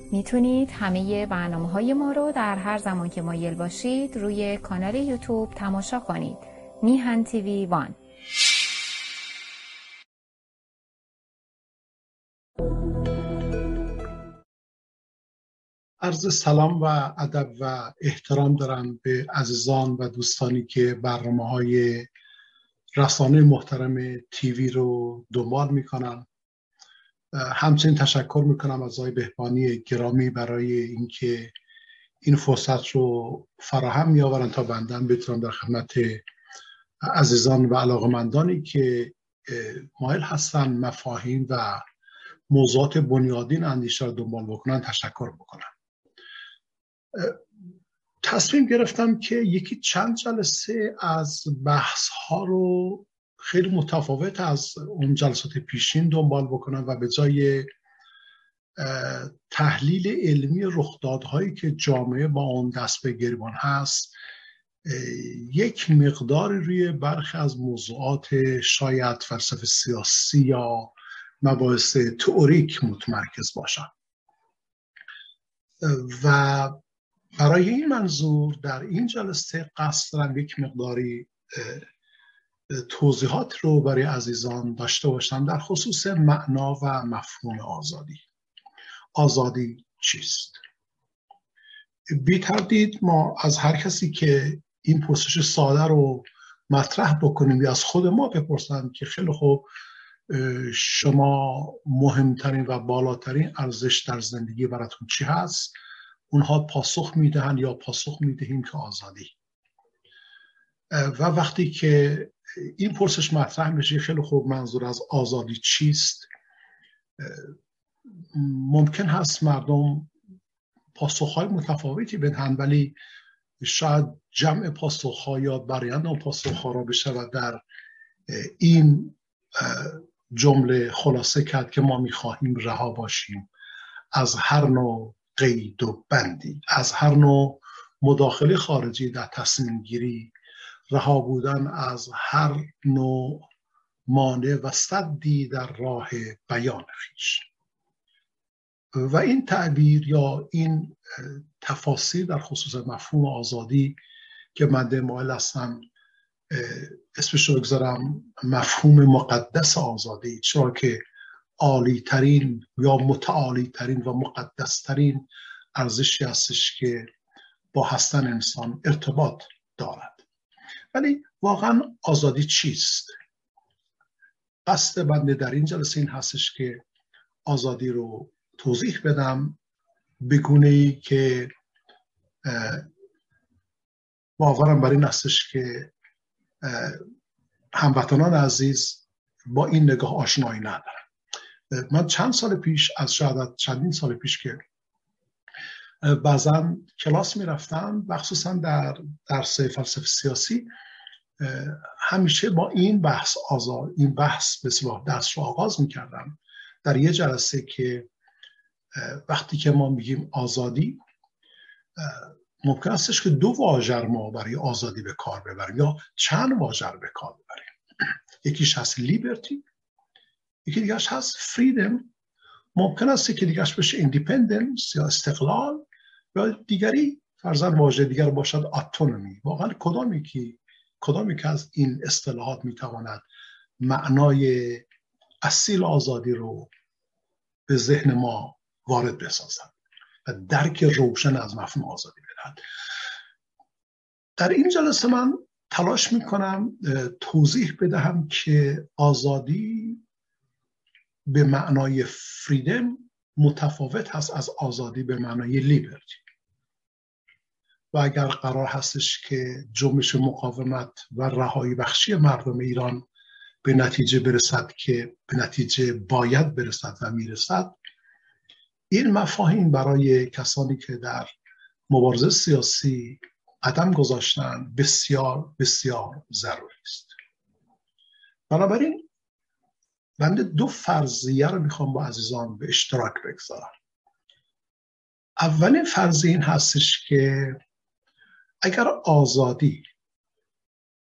میتونید همه برنامه‌های ما رو در هر زمان که مایل باشید روی کانال یوتیوب تماشا کنید. میهن تیوی وان. عرض سلام و ادب و احترام دارم به عزیزان و دوستانی که برنامه‌های رسانه محترم تیوی رو دنبال میکنن. همچنین تشکر میکنم از آقای بهبانی گرامی برای اینکه این فرصت رو فراهم میآورن تا بنده بتونم در خدمت عزیزان و علاقمندانی که مایل هستن مفاهیم و موضوعات بنیادین اندیشه رو دنبال بکنن تشکر بکنم. تصمیم گرفتم که یکی چند جلسه از بحث ها رو خیلی متفاوت از اون جلسات پیشین دنبال بکنم و به جای تحلیل علمی رخدادهایی که جامعه با اون دست به گریبان هست یک مقدار روی برخی از موضوعات شاید فلسفه سیاسی یا مباحث تئوریک متمرکز باشم و برای این منظور در این جلسه قصد دارم یک مقداری توضیحات رو برای عزیزان داشته باشم در خصوص معنا و مفهوم آزادی. آزادی چیست؟ بی تردید ما از هر کسی که این پرسش ساده رو مطرح بکنیم یا از خود ما بپرسن که خیلی خوب شما مهمترین و بالاترین ارزش در زندگی براتون چی هست؟ اونها پاسخ میدهن یا پاسخ میدهیم که آزادی. و وقتی که این پرسش مطرح میشه خیلی خوب منظور از آزادی چیست، ممکن هست مردم پاسخهای متفاوتی بدهند، ولی شاید جمع پاسخها یا برآیند اون پاسخها را بشود در این جمله خلاصه کرد که ما میخواهیم رها باشیم از هر نوع قید و بندی، از هر نوع مداخله خارجی در تصمیم گیری، رها بودن از هر نوع مانع و سدی در راه بیان خویش. و این تعبیر یا این تفاسیر در خصوص مفهوم آزادی که من مایل هستم اسمش رو بگذارم مفهوم مقدس آزادی، چرا که عالی ترین یا متعالی ترین و مقدس ترین ارزشی هستش که با هستن انسان ارتباط دارد. ولی واقعا آزادی چیست؟ قصد بنده در این جلسه این هستش که آزادی رو توضیح بدم به گونه‌ای که باورم بر این هستش که هموطنان عزیز با این نگاه آشنایی ندارن. من چند سال پیش از شاید چندین سال پیش که بعضا کلاس میرفتم و خصوصا در درس فلسفه سیاسی همیشه با این بحث به اصطلاح درس رو آغاز میکردم در یه جلسه که وقتی که ما میگیم آزادی ممکن استش که دو واژه ما برای آزادی به کار ببریم یا چند واژه به کار ببریم. یکیش هست لیبرتی، یکی دیگرش هست فریدم، ممکن است که دیگرش بشه ایندیپندنس یا استقلال یا دیگری فرضاً واژه دیگر باشد اتونومی. واقعا کدامی که از این اصطلاحات میتواند معنای اصیل آزادی رو به ذهن ما وارد بسازد و درک روشن از مفهوم آزادی بدهد. در این جلسه من تلاش میکنم توضیح بدهم که آزادی به معنای فریدم متفاوت هست از آزادی به معنای لیبرتی. و اگر قرار هستش که جنبش مقاومت و رهایی بخشی مردم ایران به نتیجه برسد که به نتیجه باید برسد و میرسد، این مفاهیم برای کسانی که در مبارزه سیاسی قدم گذاشتن بسیار بسیار ضروری است. بنابراین بنده دو فرضیه رو میخوام با عزیزان به اشتراک بگذارم. اولین فرضیه این هستش که اگر آزادی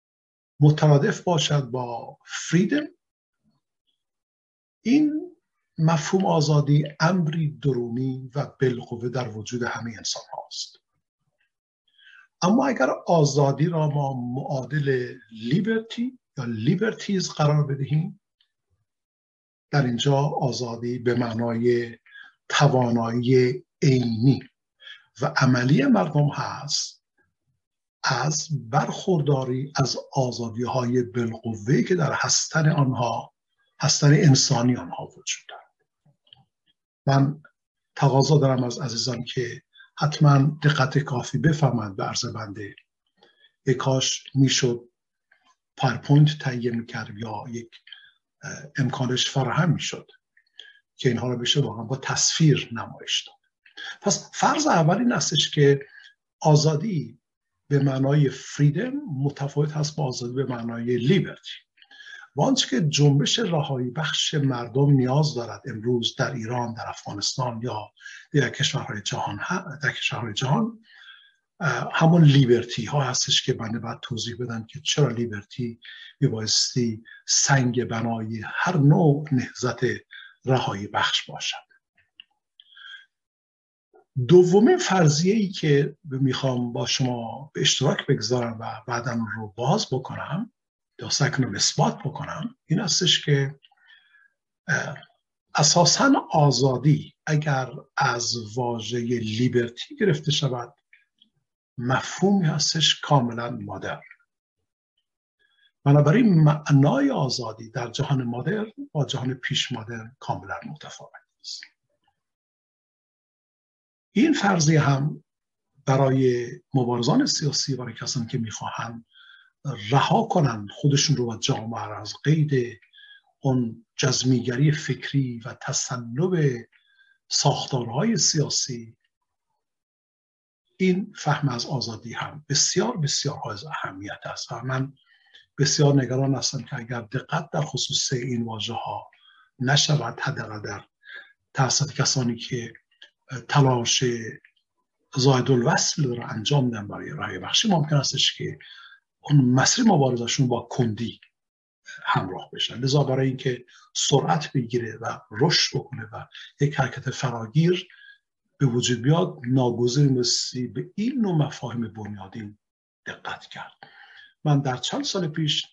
مترادف باشد با فریدم، این مفهوم آزادی امری درونی و بالقوه در وجود همه انسان هاست. اما اگر آزادی را ما معادل لیبرتی یا لیبرتیز قرار بدهیم، در اینجا آزادی به معنای توانایی عینی و عملی مردم هست از برخورداری از آزادی‌های بالقوه‌ای که در هستن انسانی آنها وجود دارد. من تقاضا دارم از عزیزان که حتما دقت کافی بفهمند به عرض بنده. یک کاش میشد پاورپوینت تهیه میکرد یا یک امکانش فراهم میشد که اینها رو بشه واقعا با تصویر نمایش داد. پس فرض اول این هستش که آزادی به معنای فریدم متفاوت هست با آزادی به معنای لیبرتی. و آنچه که جنبش رهایی بخش مردم نیاز دارد امروز در ایران، در افغانستان یا در کشورهای جهان همون لیبرتی ها هستش که بنده باید توضیح بدم که چرا لیبرتی میبایستی سنگ بنای هر نوع نهضت رهایی بخش باشد. دومین فرضیه‌ای که میخوام با شما به اشتراک بگذارم و بعداً رو باز بکنم یا سعی کنم اثبات بکنم این هستش که اساساً آزادی اگر از واژه لیبرتی گرفته شود مفهومی هستش کاملا مدرن. بنابراین معنای آزادی در جهان مدرن با جهان پیش مدرن کاملا متفاوت است. این فرضیه هم برای مبارزان سیاسی، برای کسانی که میخواهند رها کنند خودشون رو و جامعه را از قید اون جزمیگری فکری و تصنع ساختارهای سیاسی، این فهم از آزادی هم بسیار بسیار حائز اهمیت است. و من بسیار نگران هستم که اگر دقت در خصوص این واژه ها نشود، حداقل در توسط کسانی که تلاش زائد الوصل رو انجام دادن برای رهایی بخشی، ممکن استش که اون مسیر مبارزشون با کندی همراه بشن. لذا برای اینکه سرعت بگیره و رشد بکنه و یک حرکت فراگیر به وجود بیاد، ناگزیر بایستی به این نوع مفاهیم بنیادین دقت کرد. من در چند سال پیش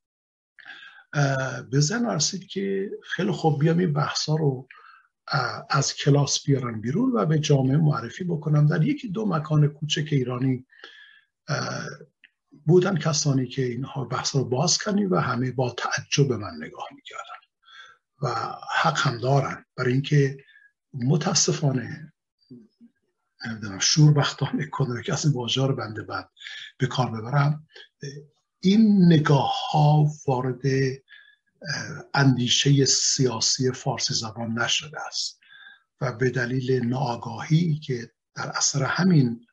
به ذهن رسید که خیلی خوب بیام این بحثا رو از کلاس بیارم بیرون و به جامعه معرفی بکنم. در یکی دو مکان کوچک ایرانی بودن کسانی که اینها بحث رو باز کنی و همه با تعجب به من نگاه میکردن و حق هم دارن، برای اینکه متاسفانه نمیدونم شوربختانه کنه که اصلا واژه رو بنده بعد به کار ببرم، این نگاه ها وارد اندیشه سیاسی فارسی زبان نشده است و به دلیل ناآگاهی که در اثر همین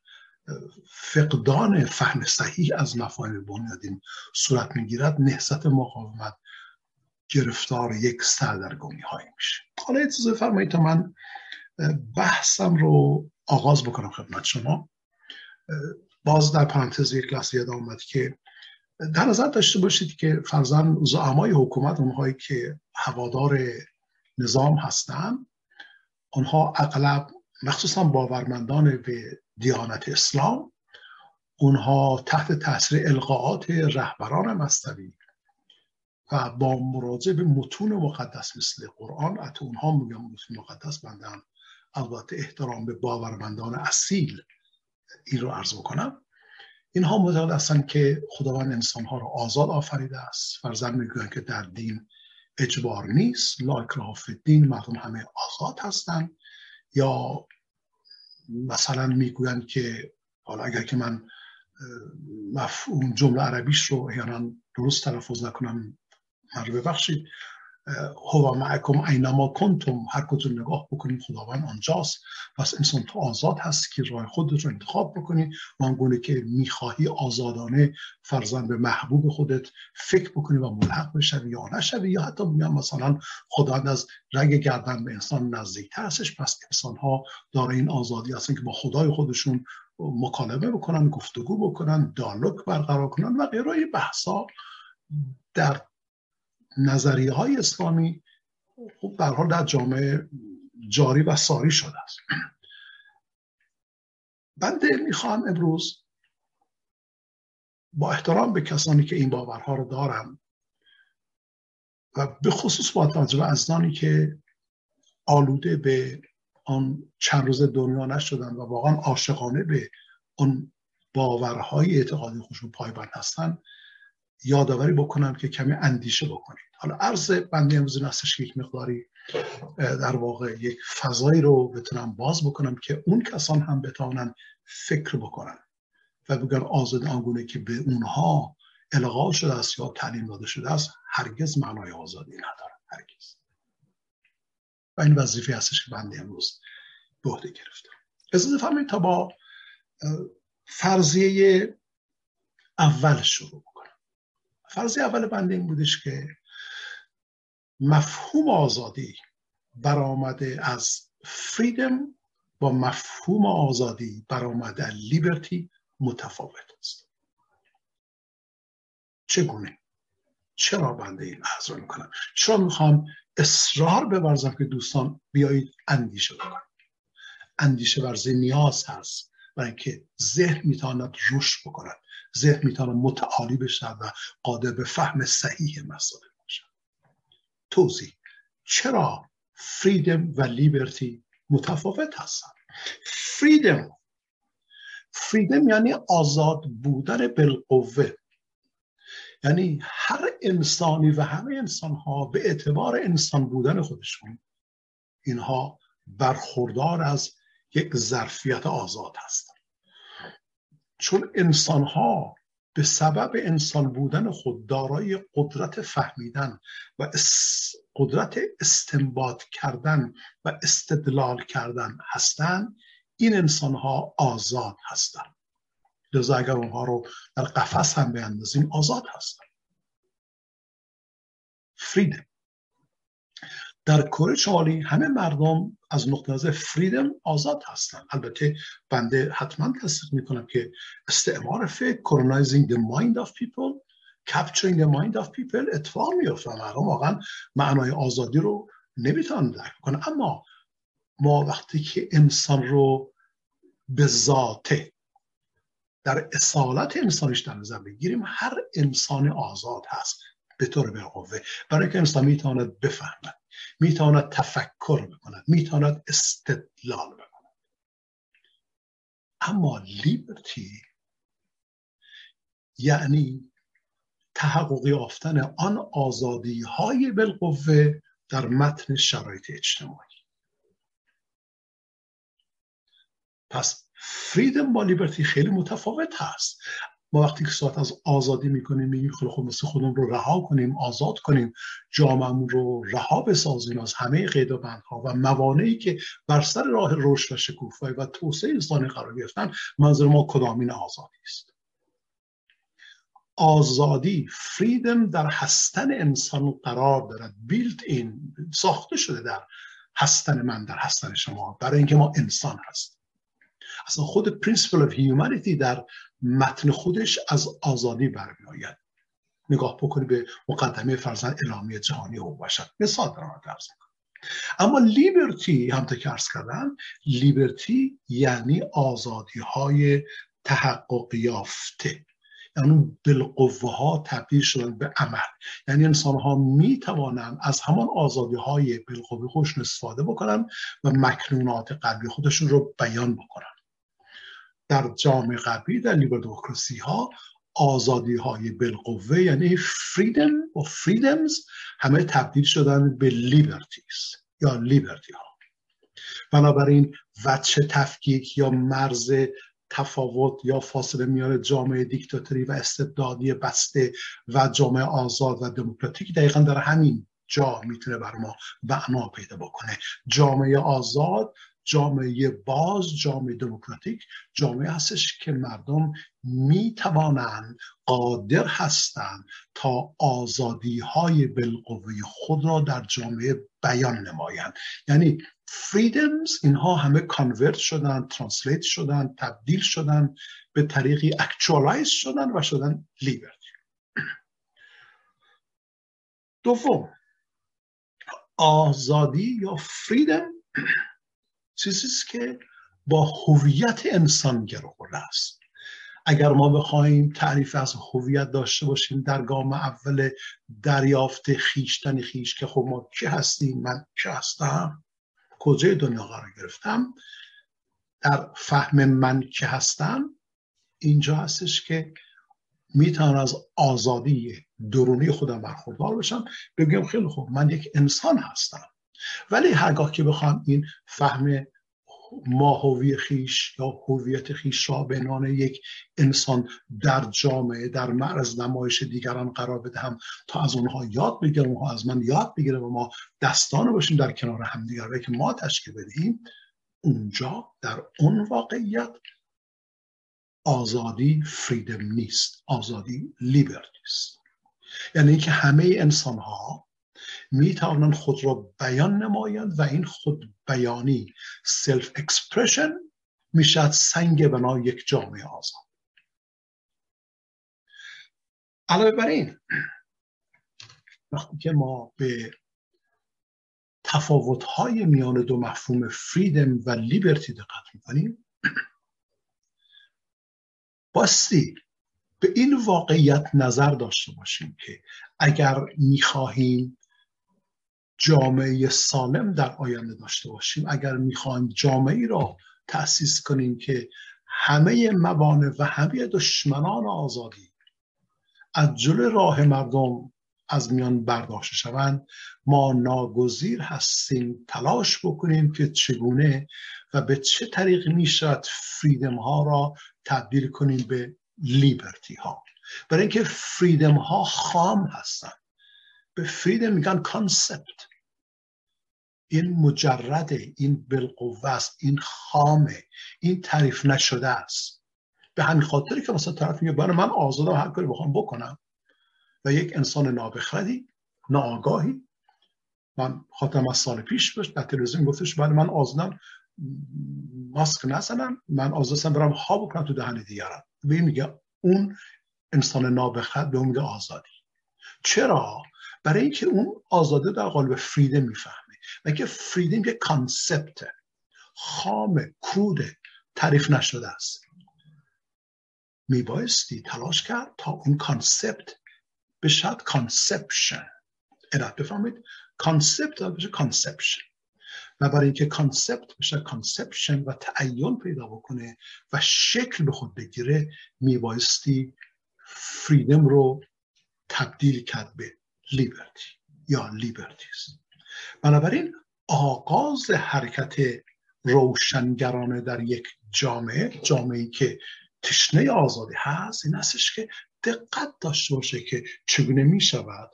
فقدان فهم صحیح از مفاهیم بنیادین صورت میگیرد، نهضت مقاومت گرفتار یک سردرگمی هایی میشه. حالا اجازه فرمایید تا من بحثم رو آغاز بکنم خدمت شما. باز در پرانتز یک لحظه یاد آمد که در نظر داشته باشید که فرضاً زعمای حکومت، اونهایی که هوادار نظام هستن، اونها اغلب مخصوصا باورمندان به دیانت اسلام، اونها تحت تاثیر القاءات رهبران مذهبی و با مراجعه به متون مقدس مثل قرآن، حتی اونها میگن متون مقدس، بندن البته احترام به باورمندان اصیل این رو عرض بکنم، اینها معتقد هستند که خداوند انسانها را آزاد آفریده است. فرضاً میگویند که در دین اجبار نیست، لا اکراه فی الدین، مردم همه آزاد هستند. یا مثلا میگویند که حالا اگر که من مفهوم جمله عربیش رو احیانا درست تلفظ نکنم من رو ببخشید، هو معکم اینما کنتم، هر کجا نگاه بکنید خداوند آنجاست. پس انسان تو آزاد هست که راه خودت رو انتخاب بکنی و آنگونه که میخواهی آزادانه فرضاً به محبوب خودت فکر بکنی و ملحق بشوی یا نشوی. یا حتی میگم مثلا خداوند از رگ گردن به انسان نزدیکتر هستش، پس انسان ها دارای این آزادی هستن که با خدای خودشون مکالمه بکنن، گفتگو بکنن، دیالوگ برقرار کنن و غیره. بحثا در نظریه های اسلامی خب به هر حال در جامعه جاری و ساری شده است. بنده میخوام امروز با احترام به کسانی که این باورها رو دارن و به خصوص با توجه به ازدانی که آلوده به آن چند روز دنیا نشدن و واقعا عاشقانه به آن باورهای اعتقادی خودشون پایبند هستن، یادآوری بکنم که کمی اندیشه بکنید. حالا عرض بنده امروز این هستش که یک مقداری در واقع یک فضایی رو بتونم باز بکنم که اون کسان هم بتونن فکر بکنن و بگن آزادی آنگونه که به اونها القا شده است یا تعلیم داده شده است هرگز معنای آزادی نداره، هرگز. و این وظیفه هستش که بنده امروز به عهده گرفتم. اجازه فرمایید تا با فرضیه اول شروع بکنم. فرضیه اول بنده این بودش که مفهوم آزادی برآمده از فریدم با مفهوم آزادی برآمده از لیبرتی متفاوت است. چگونه؟ چرا بنده این عرض رو میکنم؟ چرا میخوام اصرار بورزم که دوستان بیایید اندیشه بکنید؟ اندیشه ورزی نیاز هست برای اینکه ذهن میتواند رشد بکند، ذهن میتواند متعالی بشه و قادر به فهم صحیح مسائل باشه. توضیح: چرا فریدم و لیبرتی متفاوت هستند؟ فریدم یعنی آزاد بودن بالقوه، یعنی هر انسانی و همه انسان‌ها به اعتبار انسان بودن خودشون اینها برخوردار از یک ظرفیت آزاد هستند. چون انسان‌ها به سبب انسان بودن خود دارای قدرت فهمیدن و قدرت استنباط کردن و استدلال کردن هستند، این انسان‌ها آزاد هستند. لذا اگر اونها رو در قفس هم بیندازیم آزاد هستند. فریدم. در کره شمالی همه مردم از نقطه نظر فریدم آزاد هستند. البته بنده حتما تصدیق میکنم که استعمار فکر، colonizing the mind of people, capturing the mind of people اتفاق میفته. مردم واقعا معنای آزادی رو نمیتونن درک کنن. اما ما وقتی که انسان رو به ذاته در اصالت انسانیش در نظر بگیریم، هر انسان آزاد هست به طور بالقوه، برای که انسان میتواند بفهمد، میتواند تفکر بکند، میتواند استدلال بکند. اما لیبرتی یعنی تحقق یافتن آن آزادی های بالقوه در متن شرایط اجتماعی. پس فریدم با لیبرتی خیلی متفاوت هست. ما وقتی که صحبت از آزادی میکنیم میگیم خیلی خوب مثل خودمون رو رها کنیم، آزاد کنیم، جامعه‌مون رو رها بسازیم از همه قید و بندها و موانعی که بر سر راه رشد و شکوفایی و توسعه انسانی قرار گرفتن. منظور ما کدامین آزادی است؟ آزادی، فریدم، در هستن انسان قرار دارد، بیلت این، ساخته شده در هستن من، در هستن شما، برای اینکه ما انسان هستیم. اصلا خود principle of humanity در متن خودش از آزادی برمی آید. نگاه بکنید به مقدمه فرزند اعلامیه جهانی حقوق بشر، مثال دارم درس میکنم. اما لیبرتی، همونطور که عرض کردم، لیبرتی یعنی آزادی های تحقق یافته، یعنی بالقوه ها تبدیل شدن به عمل. یعنی انسان ها می توانند از همان آزادی های بالقوه خودشون استفاده بکنن و مکنونات قلبی خودشون رو بیان بکنن. در جامعه غربی، در لیبرال دموکراسی ها، آزادی های بالقوه یعنی فریدم و فریدمز همه تبدیل شدن به لیبرتیز یا لیبرتی ها. بنابراین وجه تفکیک یا مرز تفاوت یا فاصله میان جامعه دیکتاتوری و استبدادی بسته و جامعه آزاد و دموکراتیک دقیقاً در همین جا میتونه بر ما معنا پیدا بکنه. جامعه آزاد، جامعه باز، جامعه دموکراتیک جامعه هستش که مردم میتوانند، قادر هستند تا آزادی های بالقوه خود را در جامعه بیان نمایند. یعنی فریدمز اینها همه کانورت شدن، ترانسلیت شدن، تبدیل شدن، به طریقی اکچوالایز شدن و شدن لیبرتی. دوم، آزادی یا فریدم چیزیست که با هویت انسان گره خورده است. اگر ما بخوایم تعریف از هویت داشته باشیم در گام اول دریافت خویشتن خویش که خب ما کی هستیم، من کی هستم، کجای دنیا قرار گرفتم، در فهم من کی هستم، اینجا هستش که میتونم از آزادی درونی خودم برخوردار بشم، بگم خیلی خوب من یک انسان هستم. ولی هرگاه که بخوام این فهم ماهوی خیش یا هویت خیش را به عنوان یک انسان در جامعه در معرض نمایش دیگران قرار بدهم تا از اونها یاد بگیرم، اونها از من یاد بگیرم و ما دستانه باشیم در کنار همدیگر و که ما تشکیل بدهیم، اونجا در اون واقعیت آزادی فریدم نیست، آزادی لیبرتی است. یعنی که همه انسان ها می توانند خود را بیان نمایند و این خود بیانی سلف اکسپرشن می شود سنگ بنای یک جامعه آزاد. علاوه بر این وقتی که ما به تفاوت‌های میان دو مفهوم فریدم و لیبرتی دقت می‌کنیم، باستی به این واقعیت نظر داشته باشیم که اگر می‌خواهیم جامعه سالم در آینده داشته باشیم، اگر می‌خواهیم جامعه‌ای را تأسیس کنیم که همه موانع و همه دشمنان آزادی از جلوی راه مردم از میان برداشته شوند، ما ناگزیر هستیم تلاش بکنیم که چگونه و به چه طریق میشود فریدم ها را تبدیل کنیم به لیبرتی ها. برای اینکه فریدم ها خام هستن. به فریدم میگن کانسپت. این مجرده، این بالقوه است، این خامه، این تعریف نشده است. به همین خاطری که مثلا طرف میگه برای من آزادم هر کاری بخوام بکنم و یک انسان نابخردی، ناآگاهی، من خاطرم از سال پیش در تلویزیون گفتش برای من آزادم ماسک نزنم، من آزادم برم ها بکنم تو دهن دیگران. به این میگه اون انسان نابخرد، به اون میگه آزادی. چرا؟ برای اینکه اون آزاده در قالب فریدم میفهمه و که فریدم یک کانسپت خام، کود، تعریف نشده است. میبایستی تلاش کرد تا اون کانسپت بشه کانسپشن. اراد بفهمید کانسپت بشه کانسپشن، و برای اینکه کانسپت بشه کانسپشن و تعین پیدا بکنه و شکل به خود بگیره، میبایستی فریدم رو تبدیل کرد به لیبرتی یا لیبرتیز. بنابراین آغاز حرکت روشنگرانه در یک جامعه‌ای که تشنه آزادی هست این هستش که دقت داشته باشه که چگونه می شود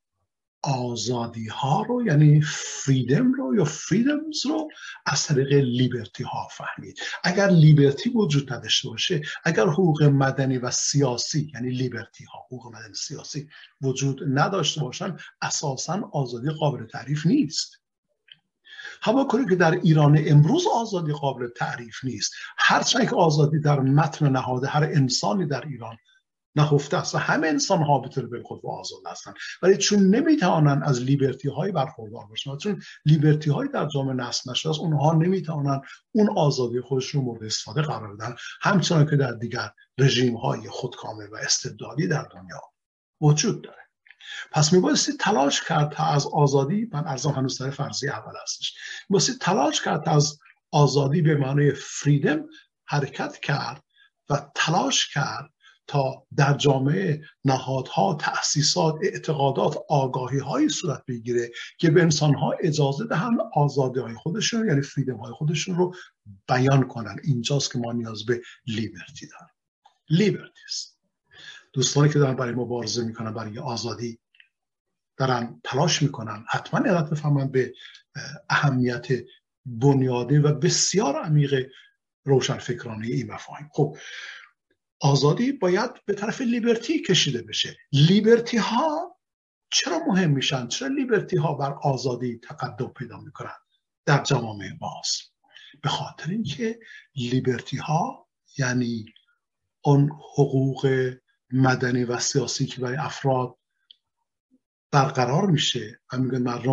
آزادی ها رو، یعنی فریدم رو یا فریدمز رو از طریق لیبرتی ها فهمید. اگر لیبرتی وجود نداشته باشه، اگر حقوق مدنی و سیاسی، یعنی لیبرتی ها، حقوق مدنی سیاسی وجود نداشته باشن، اساساً آزادی قابل تعریف نیست. هوا کنی که در ایران امروز آزادی قابل تعریف نیست، هرچند که آزادی در متن نهاده هر انسانی در ایران نهفته است و همه انسان ها به طور بالخود آزاد هستند، ولی چون نمیتوانند از لیبرتی های برخوردار باشند، چون لیبرتی های در جامعه نصب نشده است، اونها نمیتوانند اون آزادی خودشون مورد استفاده قرار بدن، همچنان که در دیگر رژیم های خودکامه و استبدادی در دنیا وجود داره. پس میبایستی تلاش کرد تا از آزادی، من ارزم هنوز در فرضیه اول هستش، میبایستی تلاش کرد تا از آزادی به معنی فریدم حرکت کرد و تلاش کرد تا در جامعه نهادها، تأسیسات، اعتقادات، آگاهی هایی صورت بگیره که به انسان ها اجازه دهن آزادی های خودشون، یعنی فریدم های خودشون رو بیان کنن. اینجاست که ما نیاز به لیبرتی داریم. لیبرتیست دوستانی که دارن برای مبارزه میکنن برای آزادی، دارن تلاش میکنن، حتما علت بفهمن به اهمیت بنیادی و بسیار عمیق روشنفکرانه این مفاهیم. خب آزادی باید به طرف لیبرتی کشیده بشه. لیبرتی ها چرا مهم میشن؟ چرا لیبرتی ها بر آزادی تقدم پیدا میکنن در جوامع باز؟ به خاطر اینکه لیبرتی ها یعنی اون حقوق مدنی و سیاسی که برای افراد برقرار میشه و میگن مردم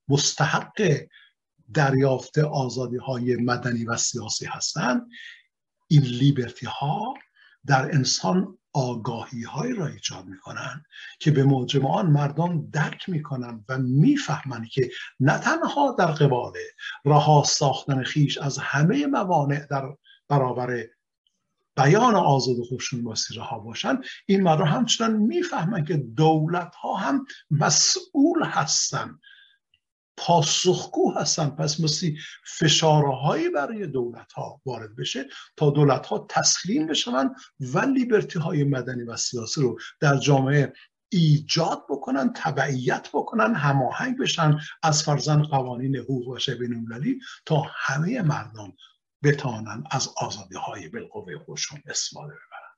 مستحق دریافت آزادی های مدنی و سیاسی هستند، این لیبرتی ها در انسان آگاهی های را ایجاد میکنن که به موجب آن مردم درک میکنن و میفهمند که نه تنها در قبال رها ساختن خیش از همه موانع در برابر بیان آزاد خودشون بایستی رها باشن، این مردم همچنان میفهمن که دولت ها هم مسئول هستن، پاسخگو هستن. پس مستی فشارهایی برای دولت ها وارد بشه تا دولت ها تسلیم بشن و لیبرتی های مدنی و سیاسی رو در جامعه ایجاد بکنن، تبعیت بکنن، هماهنگ بشن از فرزن قوانین حقوق بشر بین‌المللی تا همه مردم بتوانند از آزادی های بالقوه خودشون استفاده ببرن.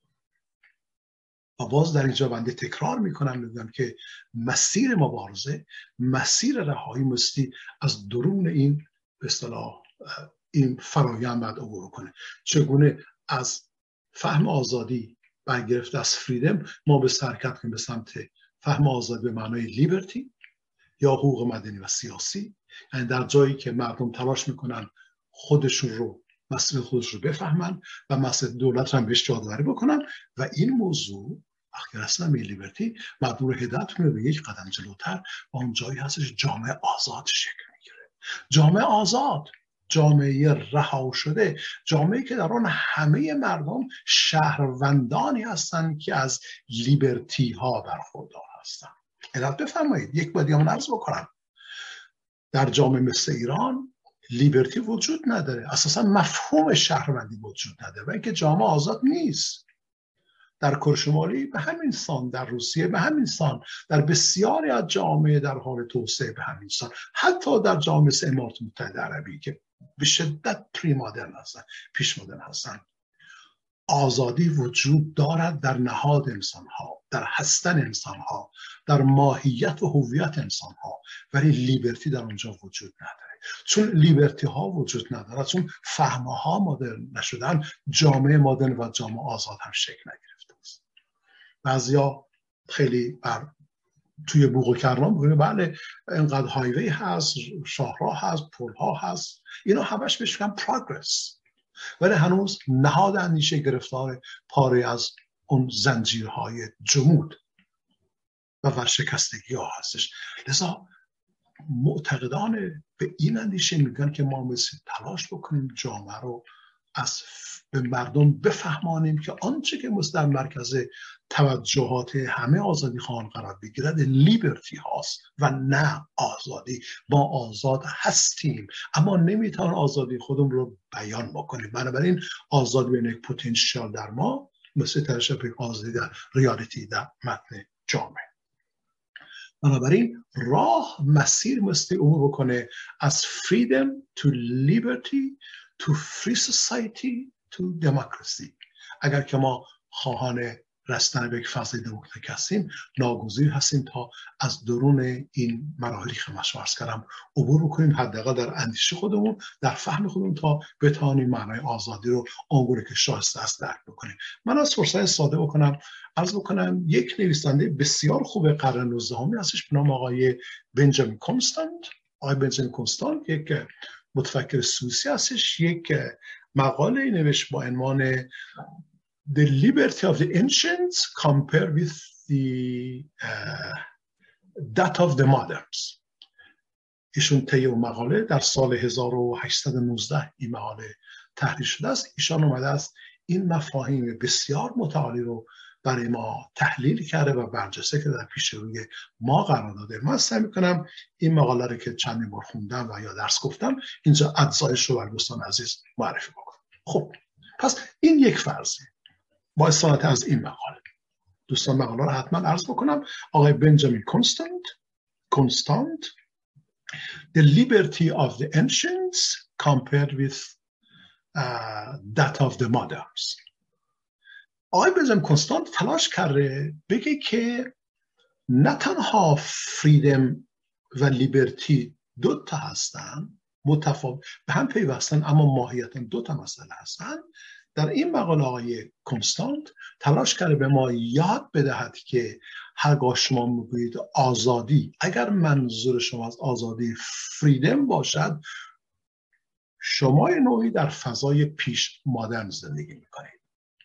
و باز در اینجا بنده تکرار میکنم میگم که مسیر مبارزه، مسیر رهایی مستی از درون این به اصطلاح این فرایند باید عبور کنه. چگونه از فهم آزادی برگرفته از فریدم ما به حرکت کنیم به سمت فهم آزادی به معنای لیبرتی یا حقوق مدنی و سیاسی، یعنی در جایی که مردم تلاش میکنن خودشون رو، مسئله خودش رو بفهمن و مسئله دولت رو هم بهش یادآوری بکنن و این موضوع اگر اصلا می لیبرتی مدور هدایت میره به یک قدم جلوتر و اون جایی هستش جامعه آزاد شکل میگیره. جامعه آزاد، جامعه رها شده، جامعه که در آن همه مردم شهروندانی هستند که از لیبرتی ها برخوردار هستند. علت بفرمایید یک بادیام عرض بکنم، در جامعه مثل ایران لیبرتی وجود نداره، اساسا مفهوم شهروندی وجود نداره و اینکه جامعه آزاد نیست. در کره شمالی به همین سان، در روسیه به همین سان، در بسیاری از جامعه در حال توسعه به همین سان، حتی در جامعه مثل امارات متحده عربی که به شدت پری مدرن هستن، پیش مدرن هستن، آزادی وجود دارد در نهاد انسان ها، در هستن انسان ها، در ماهیت و هویت انسان ها، ولی لیبرتی در اونجا وجود نداره. چون لیبرتی ها وجود نداره، چون فهمه ها مدرن نشدن، جامعه مدرن و جامعه آزاد هم شکل نگرفته است. بعضیا خیلی توی بوق و کرمان بگویم بله اینقدر هایوی هست، شاهراه هست، پل ها هست، اینا همش بهش میگن پروگرس، ولی هنوز نهاد اندیشه گرفتار پاره از اون زنجیرهای جمود و ورشکستگی ها هستش. لذا معتقدان به این اندیشه میگن که ما مثل تلاش بکنیم جامعه رو از به مردم بفهمانیم که آنچه که در مرکز توجهات همه آزادی خواهان قرار بگیرد لیبرتی هاست و نه آزادی. ما آزاد هستیم اما نمیتوان آزادی خودم رو بیان بکنیم. بنابراین آزادی بین یک پتانسیل در ما مثل ترشح آزادی در ریالیتی در متن جامعه. بنابراین راه مسیر مستی عبور بکنه از freedom to liberty to free society to democracy. اگر که ما خواهان رسیدن به یک فضای دموکراتیک هستیم، ناگزیر هستیم تا از درون این مراحلی که من عرض کردم عبور بکنیم، حداقل در اندیشه خودمون، در فهم خودمون، تا بتوانیم معنای آزادی رو آنگونه که شایسته است درک بکنیم. من از فرصت استفاده عرض بکنم یک نویسنده بسیار خوب قرن 19 هستش به نام آقای بنجامین کنستانت. آقای بنجامین کنستانت یک متفکر سوئیسی هستش، یک مقاله نوشت با عنوان The Liberty of the Ancients compared with the That of the Moderns. ایشون طی اون مقاله در سال 1819 این مقاله تحریر شده است. ایشان اومده است این مفاهیم بسیار متعالی رو برای ما تحلیل کرده و برجسته که در پیش روی ما قرار داده. من سعی میکنم این مقاله رو که چندین بار خوندم و یا درس گفتم اینجا اجزایش رو بر دوستان عزیز معرفی بکنم. خب پس این یک فرضه با استفاده از این مقاله. دوستان مقاله رو حتما عرض بکنم. آقای بنجامین کنستانت The Liberty of the Ancients compared with That of the Moderns. آقای بنجامین کنستانت تلاش کرده بگه که نه تنها فریدم و لیبرتی دو تا هستن، متفاوت به هم پیوستن اما ماهیتاً دو تا مسئله هستن. در این مقاله آقای کنستانت تلاش کرده به ما یاد بدهد که هرگاه شما میگویید آزادی، اگر منظور شما از آزادی فریدم باشد، شما نوعی در فضای پیش مدرن زندگی میکنید.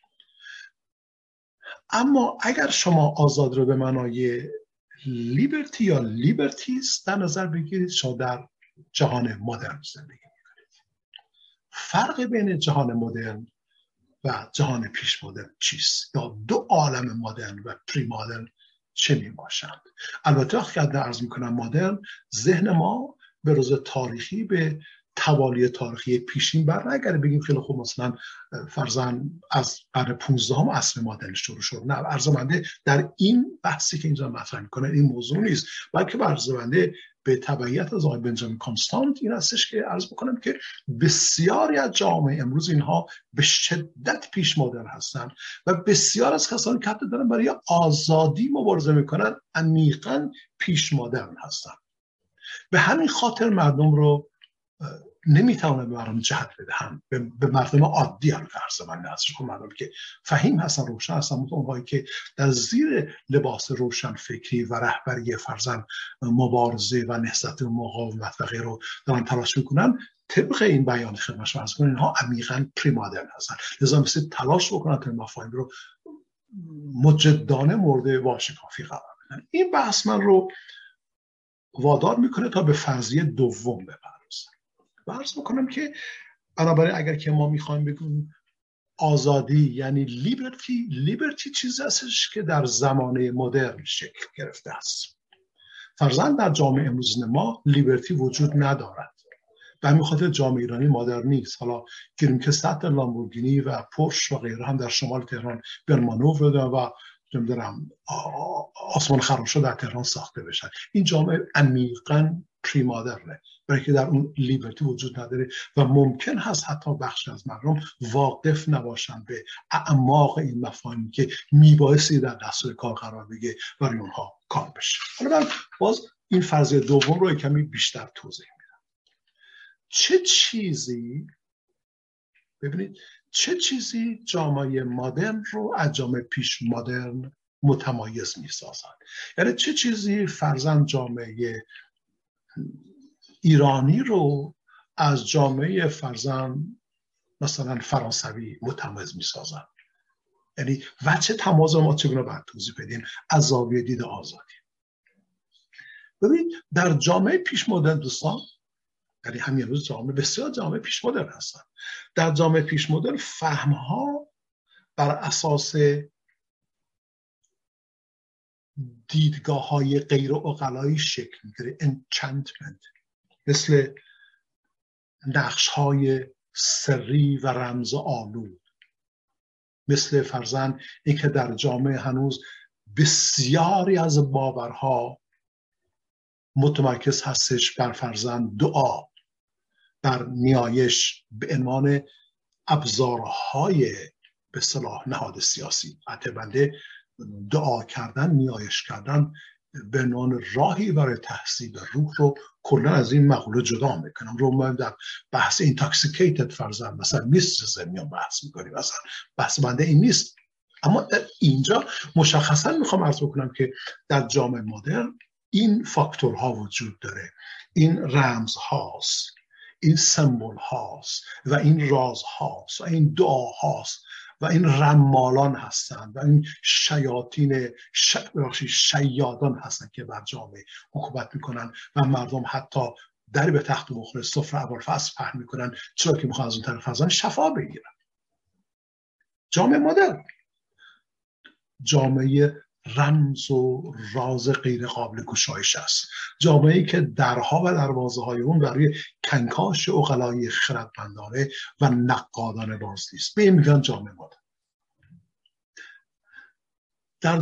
اما اگر شما آزاد رو به معنای لیبرتی یا لیبرتیز در نظر بگیرید، شما در جهان مدرن زندگی میکنید. فرق بین جهان مدرن و جهان پیش مدرن چیست؟ یا دو عالم مدرن و پری مدرن چه می باشند؟ البته وقتی که عرض میکنم مدرن، ذهن ما به روز تاریخی به توالی تاریخی پیشین برنگرده بگیم خیلی خوب مثلا فرضاً از قرن 15 هم عصر مدرن شروع شد. نه، ارزمنده در این بحثی که اینجا مطرح میکنه این موضوع نیست، بلکه ارزمنده به تبعیت از آقای بنجامین کانستانت این هستش که عرض بکنم که بسیاری از جامعه امروز اینها به شدت پیش مدرن هستند و بسیار از کسانی که حتی دارن برای آزادی مبارزه میکنن عمیقاً پیش مدرن هستند. به همین خاطر مردم رو نمیتونه به مردم جهت بدهم، به مردم عادی هم فرض من هستش، مردم که فهیم هستن، روشن هستن، اونهایی که در زیر لباس روشن فکری و رهبری فرزن مبارزه و نهضت و مقاومت و غیره دارن تلاش میکنن، طبق این بیان خدمت شما عرض کنم اینها عمیقاً پری مدرن هستن. لذا مثل تلاش بکنن تا مفاهیم رو مجدانه مورد واشکافی قرار بدن. این بحث من رو وادار میکنه تا به فرضیه دوم بپردازم و عرض میکنم که بنابراین اگر که ما میخوایم بگیم آزادی یعنی لیبرتی چیزی هستش که در زمانه مدرن شکل گرفته است. فرضاً در جامعه امروز ما لیبرتی وجود ندارد. به همین خاطر جامعه ایرانی مدرن نیست. حالا گیریم که سطح لامبورگینی و پورش و غیره هم در شمال تهران بیان مانور بدن و نمیدونم آسمان خراشا در تهران ساخته بشن. این جامعه عمیقاً پری مدرنه، برای که در اون لیبرتی وجود نداره و ممکن هست حتی بخش از مردم واقف نباشن به اعماق این مفاهیمی که میبایستی در دستور کار قرار بگیره برای اونها کار بشه. حالا من باز این فرضیه دوم رو کمی بیشتر توضیح میدم. چه چیزی جامعه مدرن رو از جامعه پیش مدرن متمایز میسازن؟ یعنی چه چیزی فرضاً جامعه ایرانی رو از جامعه فرضاً مثلا فرانسوی متمایز میسازن؟ یعنی وجه تمایز ما چگونه باید توضیح بدیم از زاویه دید آزادی؟ ببینید در جامعه پیش مدرن دوستان، یعنی همین روز جامعه بسیار جامعه پیش مدرن هستن. در جامعه پیش مدرن فهمها بر اساس دیدگاه های غیر عقلایی شکل میگیره، انچنتمنت، مثل نقش های سری و رمز آلود، مثل فرضاً اینکه در جامعه هنوز بسیاری از باورها متمرکز هستش بر فرضاً دعا، بر نیایش به عنوان ابزارهای به اصطلاح نهاد سیاسی. حتی بنده دعا کردن، نیایش کردن به عنوان راهی برای تحصیل روح رو کلا از این مقوله جدا میکنم. رو ما در بحث اینتاکسیکیتد فرضاً مثلا میستیسم میام بحث میکنیم، مثلا بحث بنده این نیست. اما اینجا مشخصا میخوام عرض بکنم که در جامعه مدرن این فاکتورها وجود داره، این رمز هاست، این سمبل هاست و این راز هاست و این دعا هاست و این رمالان هستند و این شیادان هستند که بر جامعه حکومت میکنن و مردم حتی در به تخت بخوره سفره ابوالفضل پهن میکنن، چرا که میخوان از اون طرف از آن شفا بگیرن. جامعه مدرن جامعه رمز و راز غیر قابل گشایش است، جامعه‌ای که درها و دروازه های اون برای کنکاش عقلای خردمندانه و نقادانه باز نیست. به این میگن جامعه مدرن. در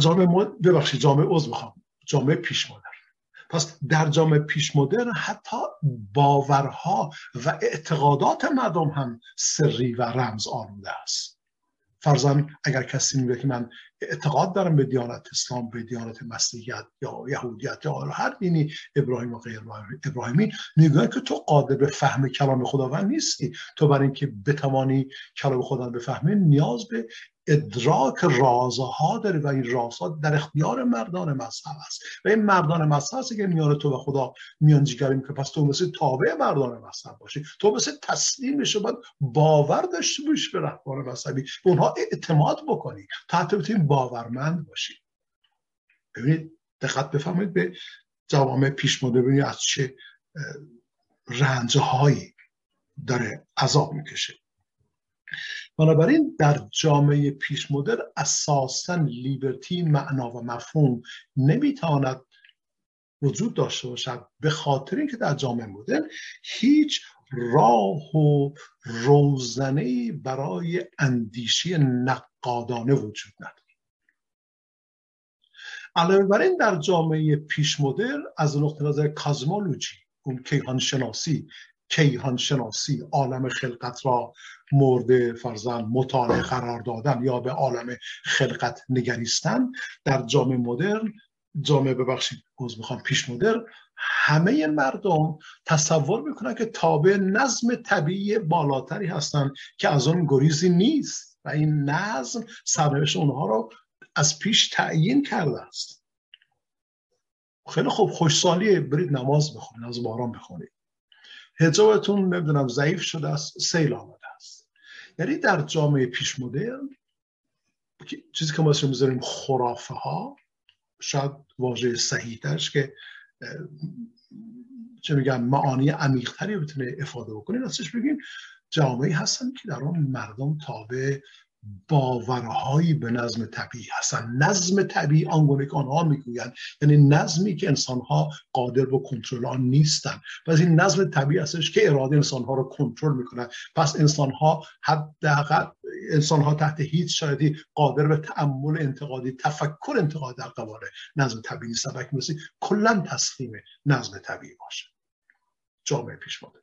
جامعه پیش مدرن. پس در جامعه پیش مدرن حتی باورها و اعتقادات مردم هم سری و رمز آلوده است. فرضاً اگر کسی میگه که من اعتقاد دارم به دیانت اسلام، به دیانت مسیحیت یا یهودیت یا هر دینی، ابراهیم و غیر ابراهیمی، میگن که تو قادر به فهم کلام خداوند نیستی. تو برای اینکه بتوانی کلام خداوند بفهمی نیاز به ادراک رازها داره و این رازها در اختیار مردان مذهب است و این مردان مذهب است که میان تو و خدا میانجیگری میکنه. پس تو مثل تابع مردان مذهب باشی، تو مثل تسلیم بشی، باید باور داشته باشی به رهبر مذهبی، به اونها اعتماد بکنی تا حتی بتونی باورمند باشی. ببینید دقت بفرمایید به جوامع پیش مدرن، ببینید از چه رنجهایی داره عذاب میکشه. بنابراین در جامعه پیش مدرن اساساً لیبرتی معنا و مفهوم نمیتواند وجود داشته باشد، به خاطر اینکه در جامعه مدرن هیچ راه و روزنه‌ای برای اندیشه نقادانه وجود ندارد. علاوه بر این در جامعه پیش مدرن از نقطه نظر کازمولوژی، اون کیهان شناسی، عالم خلقت را مورد فرضاً مطالعه قرار دادن یا به عالم خلقت نگریستن، در جامعه مدرن، پیش مدرن، همه مردم تصور میکنن که تابع نظم طبیعی بالاتری هستن که از اون گریزی نیست و این نظم سرنوشت اونها رو از پیش تعیین کرده است. خیلی خوب، خوشسالیه، برید نماز بخونید، از باران بخونید، حجابتون نمیدونم ضعیف شده است، سیل آمده است. یعنی در جامعه پیش مدرن چیزی که ما اسمش میذاریم خرافه ها، شاید واژه صحیح ترش که چه میگم معانی عمیق تری بتونه افاده بکنه، راستش بگیم جامعه هستن که در اون مردم تابع باورهایی به نظم طبیعی هستن. نظم طبیعی آنگونه که آنها میگویند، یعنی نظمی که انسانها قادر به کنترل آن نیستن. پس این نظم طبیعی هستش که اراده انسانها رو کنترل میکنه. پس انسانها تحت هیچ شرایطی قادر به تأمل انتقادی، تفکر انتقادی در قبال نظم طبیعی نیستن، بلکه مثل کلا تسلیم نظم طبیعی باشه. جامعه پیش مدرن،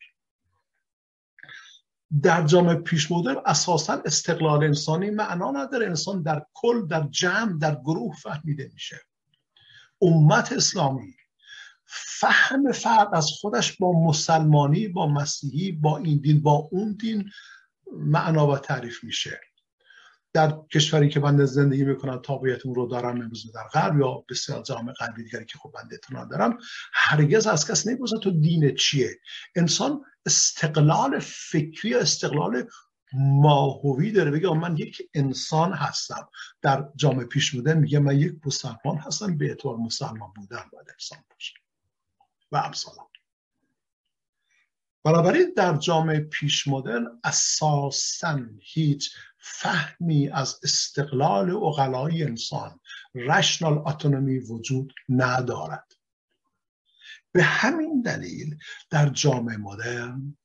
در جامعه پیش مدرن اساساً استقلال انسانی معنا نداره. انسان در کل، در جمع، در گروه فهمیده میشه. امت اسلامی فهم فرد از خودش با مسلمانی، با مسیحی، با این دین، با اون دین معنا و تعریف میشه. در کشوری که بنده زندگی میکنم، تابعیت اون رو دارم، امروز در غرب یا بسیار جامعه غربی دیگری که خب بنده اطلاع دارم، هرگز از کس نمیپرسن تو دین چیه. انسان استقلال فکری، استقلال ماهوی داره، بگه من یک انسان هستم. در جامعه پیش مدرن میگه من یک مسلمان هستم، به اعتبار مسلمان بودن باید انسان باشه و امثال. بنابراین در جامعه پیش مدرن اساساً هیچ فهمی از استقلال عقلای انسان، رشنال اتونومی، وجود ندارد. به همین دلیل در جامعه مدرن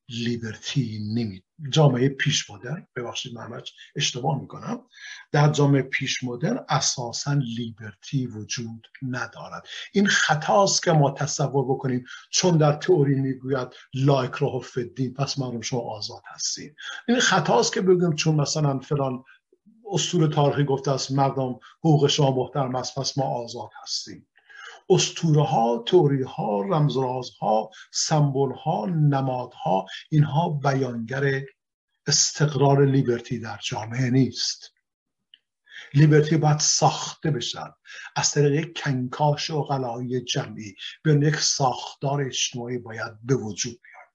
جامعه پیش مدرن، ببخشید من اشتباه میکنم، در جامعه پیش مدرن اساساً لیبرتی وجود ندارد. این خطاست که ما تصور بکنیم چون در تئوری میگوید لا اکراه فی الدین پس مردم شما آزاد هستید. این خطاست که بگیم چون مثلا فلان اسطوره تاریخی گفته است مردم حقوق شما محترم است پس ما آزاد هستیم. اسطوره ها، تئوری ها، رمزرازها، سمبل ها، نمادها، اینها بیانگر استقرار لیبرتی در جامعه نیست. لیبرتی باید ساخته بشن از طریق کنکاش عقلای جمعی، به یک ساختار اجتماعی باید به وجود بیاید.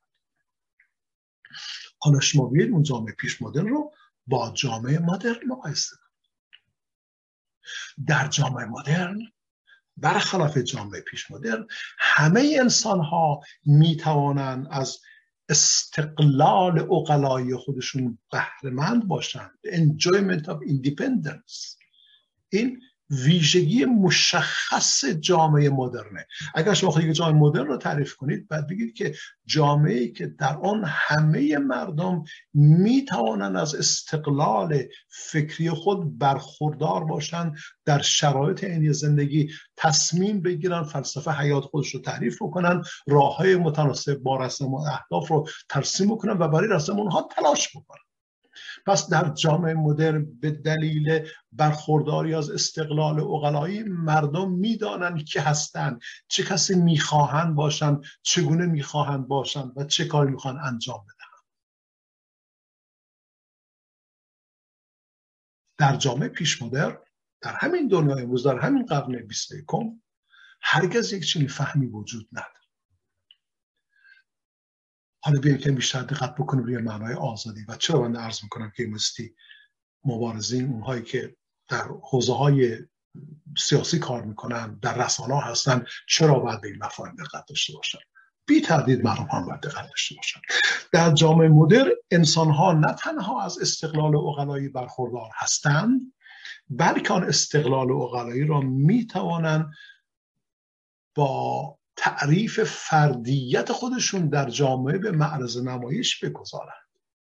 حالا شما بیاید اون جامعه پیش مدرن رو با جامعه مدرن مقایسه کنید. در جامعه مدرن برخلاف جامعه پیش مدرن همه انسان ها می توانند از استقلال عقلای خودشون بهره‌مند باشند. enjoyment of independence. این ویژگی مشخص جامعه مدرنه. اگر شما خود جامعه مدرن رو تعریف کنید، بعد بگید که جامعه‌ای که در آن همه مردم می توانند از استقلال فکری خود برخوردار باشند، در شرایط عینی زندگی تصمیم بگیرن، فلسفه حیات خودش رو تعریف بکنن، راههای متناسب با رسم و اهداف رو ترسیم بکنن و برای رسم اونها تلاش بکنن. پس در جامعه مدرن به دلیل برخورداری از استقلال عقلایی مردم میدانند که هستند، چه کسی میخواهند باشند، چگونه میخواهند باشند و چه کاری میخواهند انجام بدن. در جامعه پیش مدرن، در همین دنیای امروز، در همین قرن 21 هرگز یک چنین فهمی وجود نداره. حالا بیایید که بیشتر دقت بکنیم روی معنای آزادی و چرا من عرض میکنم که مستی مبارزین، اونهایی که در حوزه‌های سیاسی کار میکنن، در رسانه‌ها هستن، چرا باید به این مفاهیم دقت داشته باشن؟ بی تردید مردم هم باید دقت داشته باشن. در جامعه مدرن انسان‌ها نه تنها از استقلال عقلایی برخوردار هستند، بلکه آن استقلال عقلایی را میتوانند با تعریف فردیت خودشون در جامعه به معرض نمایش بگذارند.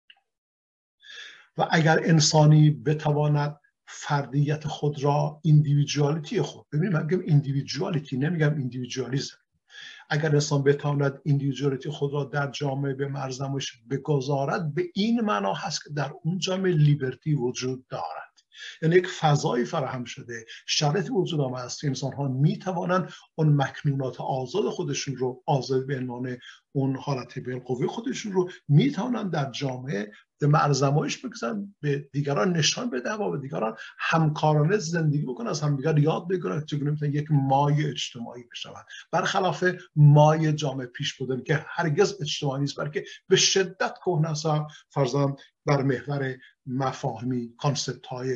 و اگر انسانی بتواند فردیت خود را، ایندیویدوالیتی خود، ببینید من میگم ایندیویدوالیتی، نمیگم ایندیویدوالیسم، اگر انسان بتواند ایندیویدوالیتی خود را در جامعه به معرض نمایش بگذارد، به این معنا هست که در اون جامعه لیبرتی وجود دارد. یعنی یک فضایی فراهم شده، شرایطی وجود آمده است که انسان‌ها می‌توانند اون مکنونات آزاد خودشون رو، آزاد به عنوان اون حالت بالقوه خودشون رو می‌توانند در جامعه به معرض نمایش بگذارن، به دیگران نشان بدن و به دیگران همکارانه زندگی بکنن، از همدیگر یاد بگیرن چگونه می‌تونن یک مایع اجتماعی بشوند، برخلاف مایع جامعه پیش بودن که هرگز اجتماعی نیست، بلکه به شدت کهنه‌سا فرضاً بر محور مفاهیمی، کانسپت‌های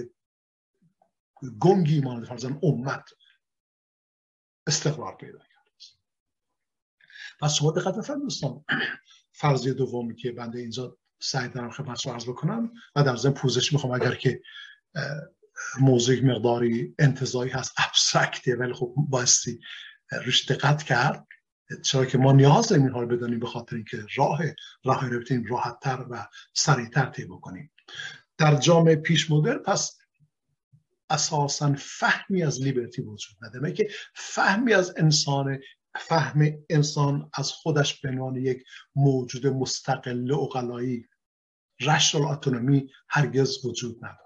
گنگی مانند فرضاً امت استقرار پیدا کرده است. پس شما دقت بفرمایید دوستان، فرضیه دومی که بنده اینجا سعی دارم خدمتتون عرض بکنم و در ضمن پوزش میخوام اگر که موضوع مقداری انتزاعی هست، ابسترکته، ولی خب بایستی روش دقت کرد، چرا که ما نیاز داریم اینها رو بدانیم، به خاطر اینکه راهی رو بتونیم راحت‌تر و سریع‌تر طی بکنیم. در جامعه پیش مدرن پس اساساً فهمی از لیبرتی وجود نداره، که فهمی از فهم انسان از خودش به عنوان یک موجود مستقل عقلایی، رشنال اتونومی، هرگز وجود نداره.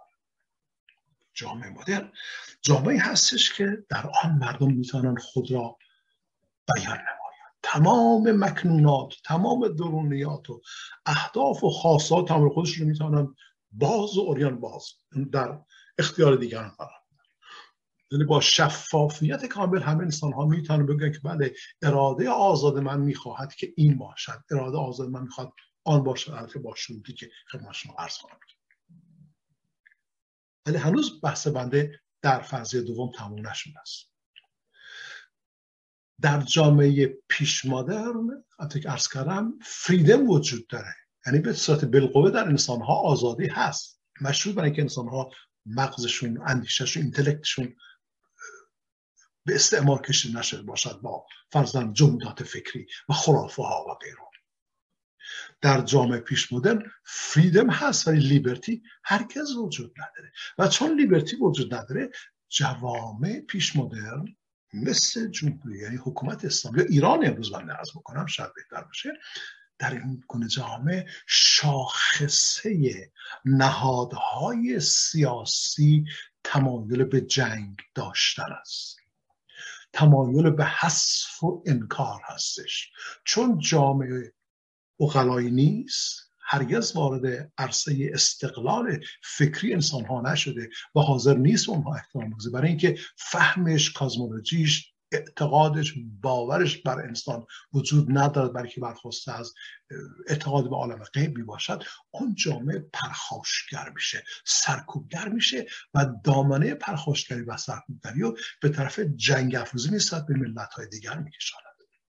جامعه مدرن جامعه هستش که در آن مردم میتونن خود را بیان نمایند، تمام مکنونات، تمام درونیات و اهداف و خاصات تمام خودش رو میتونن باز و عریان باز در اختیار دیگران قرار بدن. یعنی با شفافیت کامل همه انسان ها میتونن بگن که بله، اراده آزاد من میخواهد که این باشد، اراده آزاد من میخواد آن باشد، البته با شروطی که خدمت شما عرض کنم. ولی هنوز بحث بنده در فرضیه دوم تموم نشده است. در جامعه پیش مدرن البته که عرض کردم فریدم وجود داره، یعنی به صورت بالقوه در انسان ها آزادی هست، مشروط بر اینکه انسان ها مغزشون، اندیششون، اینتלקتشون به استعمار کشیده نشده باشد با فرضاً جملات فکری و خرافه ها و غیره. در جامعه پیش مدرن فریدم هست ولی لیبرتی هرگز وجود نداره. و چون لیبرتی وجود نداره، جوامع پیش مدرن مثل جمهوری، یعنی حکومت اسلامی یا ایران امروز من عرض بکنم شاید بهتر باشه، در این گونه جامعه شاخصه نهادهای سیاسی تمایل به جنگ داشتن است، تمایل به حذف و انکار هستش. چون جامعه عقلایی نیست، هرگز وارد عرصه استقلال فکری انسان ها نشده و حاضر نیست اونها احترام بگذاره، برای اینکه فهمش، کازمولوژیش، اعتقادش، باورش بر انسان وجود ندارد، بلکه برخواسته از اعتقاد به عالم غیب می باشد. اون جامعه پرخاشگر میشه، سرکوبگر میشه و دامنه پرخاشگری و سرکوبگری رو به طرف جنگ افروزی نسبت به ملت های دیگر میکشاند.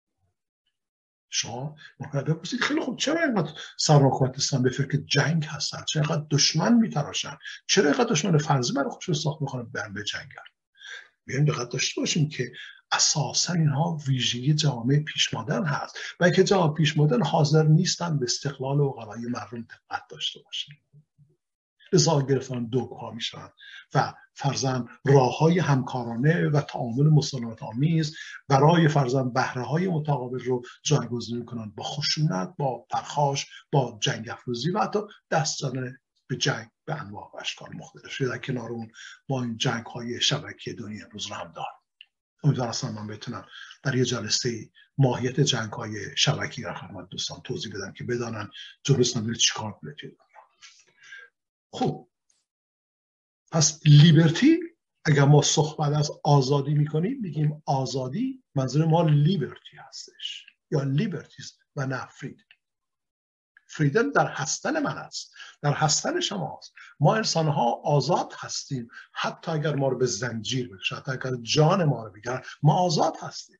شما ممکنه بپرسید خیلی خوب، چرا اینقدر سرمایه‌خواه اسلام به فکر جنگ هستن؟ چرا اینقدر دشمن میتراشن؟ چرا اینقدر دشمن فرضی برای خودشون ساخت میکنن برن به جنگن؟ بیایم دقت داشته باشیم که اساسا اینها ویژگی جامعه پیش مدرن هست و اینکه جامعه پیش مدرن حاضر نیستن به استقلال و عقلای مردم دقت داشته باشن، لذا گرفتن دوگها میشن و فرضاً راه‌های همکارانه و تعامل مسالمت آمیز برای فرضاً بهره‌های متقابل رو جایگزین می‌کنن با خشونت، با پرخاش، با جنگ افروزی و حتی دست زدن به جنگ به انواع و اشکال مختلف. در کنار اون ما این جنگ‌های شبکه‌ای دنیا امروز رو هم داریم. امیدوارم من بتونم در یه جلسه ماهیت جنگ‌های شبکه‌ای را خدمت دوستان توضیح بدم که بدانن جمهوری اسلامی چیکار می‌کنه. خب پس لیبرتی، اگر ما صحبت از آزادی میکنیم میگیم آزادی، منظور ما لیبرتی هستش یا لیبرتیز و نه فریدم. فریدم در هستن من است، در هستن شماست. ما انسان ها آزاد هستیم، حتی اگر ما رو به زنجیر بکشه، حتی اگر جان ما رو بگیرن، ما آزاد هستیم.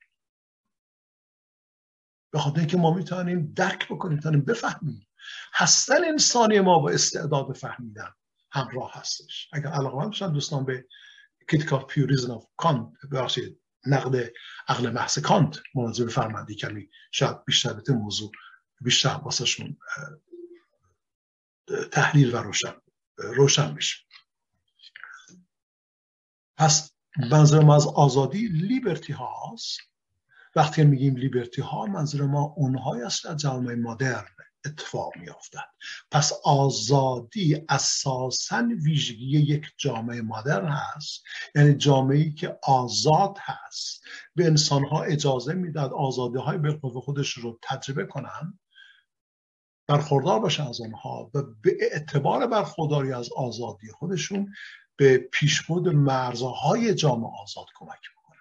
به خاطر اینکه ما میتونیم درک بکنیم، میتونیم بفهمیم. هستن انسانی ما با استعداد فهمیدن همراه هستش. اگر علاقه‌مند باشن دوستان به کریتیک آف پیوریسم آف کانت، ببخشید نقد عقل محض کانت مراجعه بفرمایید، کمی شاید بیشتر به موضوع بیشتر واسهشون تحلیل و روشن بشه. پس منظور ما از آزادی لیبرتی هاست. وقتی میگیم لیبرتی ها، منظور ما اونهایی است در جامعه مدرن اتفاق میافتد. پس آزادی اساساً ویژگی یک جامعه مدرن هست، یعنی جامعه‌ای که آزاد هست، به انسانها اجازه میداد آزادی‌های بالقوه خودش رو تجربه کنن، برخوردار باشن از آنها و به اعتبار برخورداری از آزادی خودشون به پیشبرد مرزهای جامعه آزاد کمک بکنن.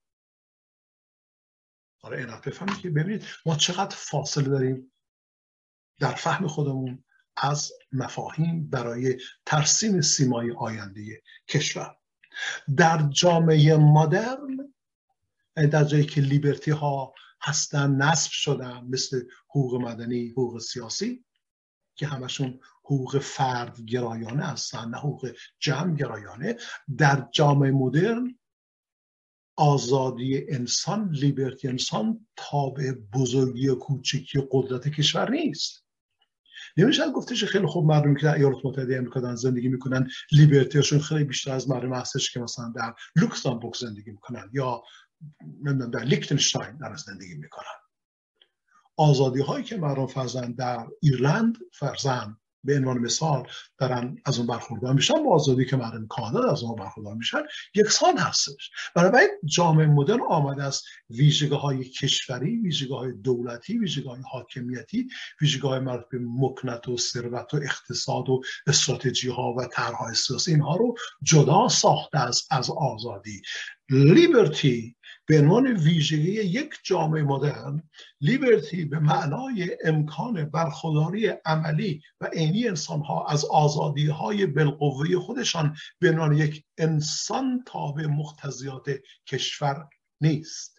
حالا اینا بفهمید که ببینید ما چقدر فاصله داریم در فهم خودمون از مفاهیم برای ترسیم سیمای آینده کشور. در جامعه مدرن، در جایی که لیبرتی ها هستن، نصب شدن، مثل حقوق مدنی، حقوق سیاسی که همشون حقوق فرد گرایانه هستن، نه حقوق جمع گرایانه. در جامعه مدرن آزادی انسان، لیبرتی انسان تابع بزرگی و کوچکی و قدرت کشور نیست. نمیشه گفتش خیلی خوب مردمی که در ایالات متحده آمریکا دارن زندگی میکنن لیبرتیشون خیلی بیشتر از مردم هستش که مثلا در لوکزامبورگ زندگی میکنن یا نمیدونم در لیختنشتاین در زندگی میکنن. آزادی هایی که مردم فرزن در ایرلند فرزن به عنوان مثال دارن از اون برخوردار میشن با آزادی که مردم کانادا از اون برخوردار میشن یکسان هستش. بنابراین جامعه مدرن آمده است ویژگی‌های کشوری، ویژگی‌های دولتی، ویژگی‌های حاکمیتی، ویژگی‌های مربوط به مکنت و ثروت و اقتصاد و استراتژی‌ها و طرح‌های سیاسی اینها رو جدا ساخته است از آزادی. لیبرتی به عنوان ویژگی یک جامعه مدرن، لیبرتی به معنای امکان برخورداری عملی و عینی انسان‌ها از آزادی‌های بالقوه خودشان به عنوان یک انسان تابع مقتضیات کشور نیست.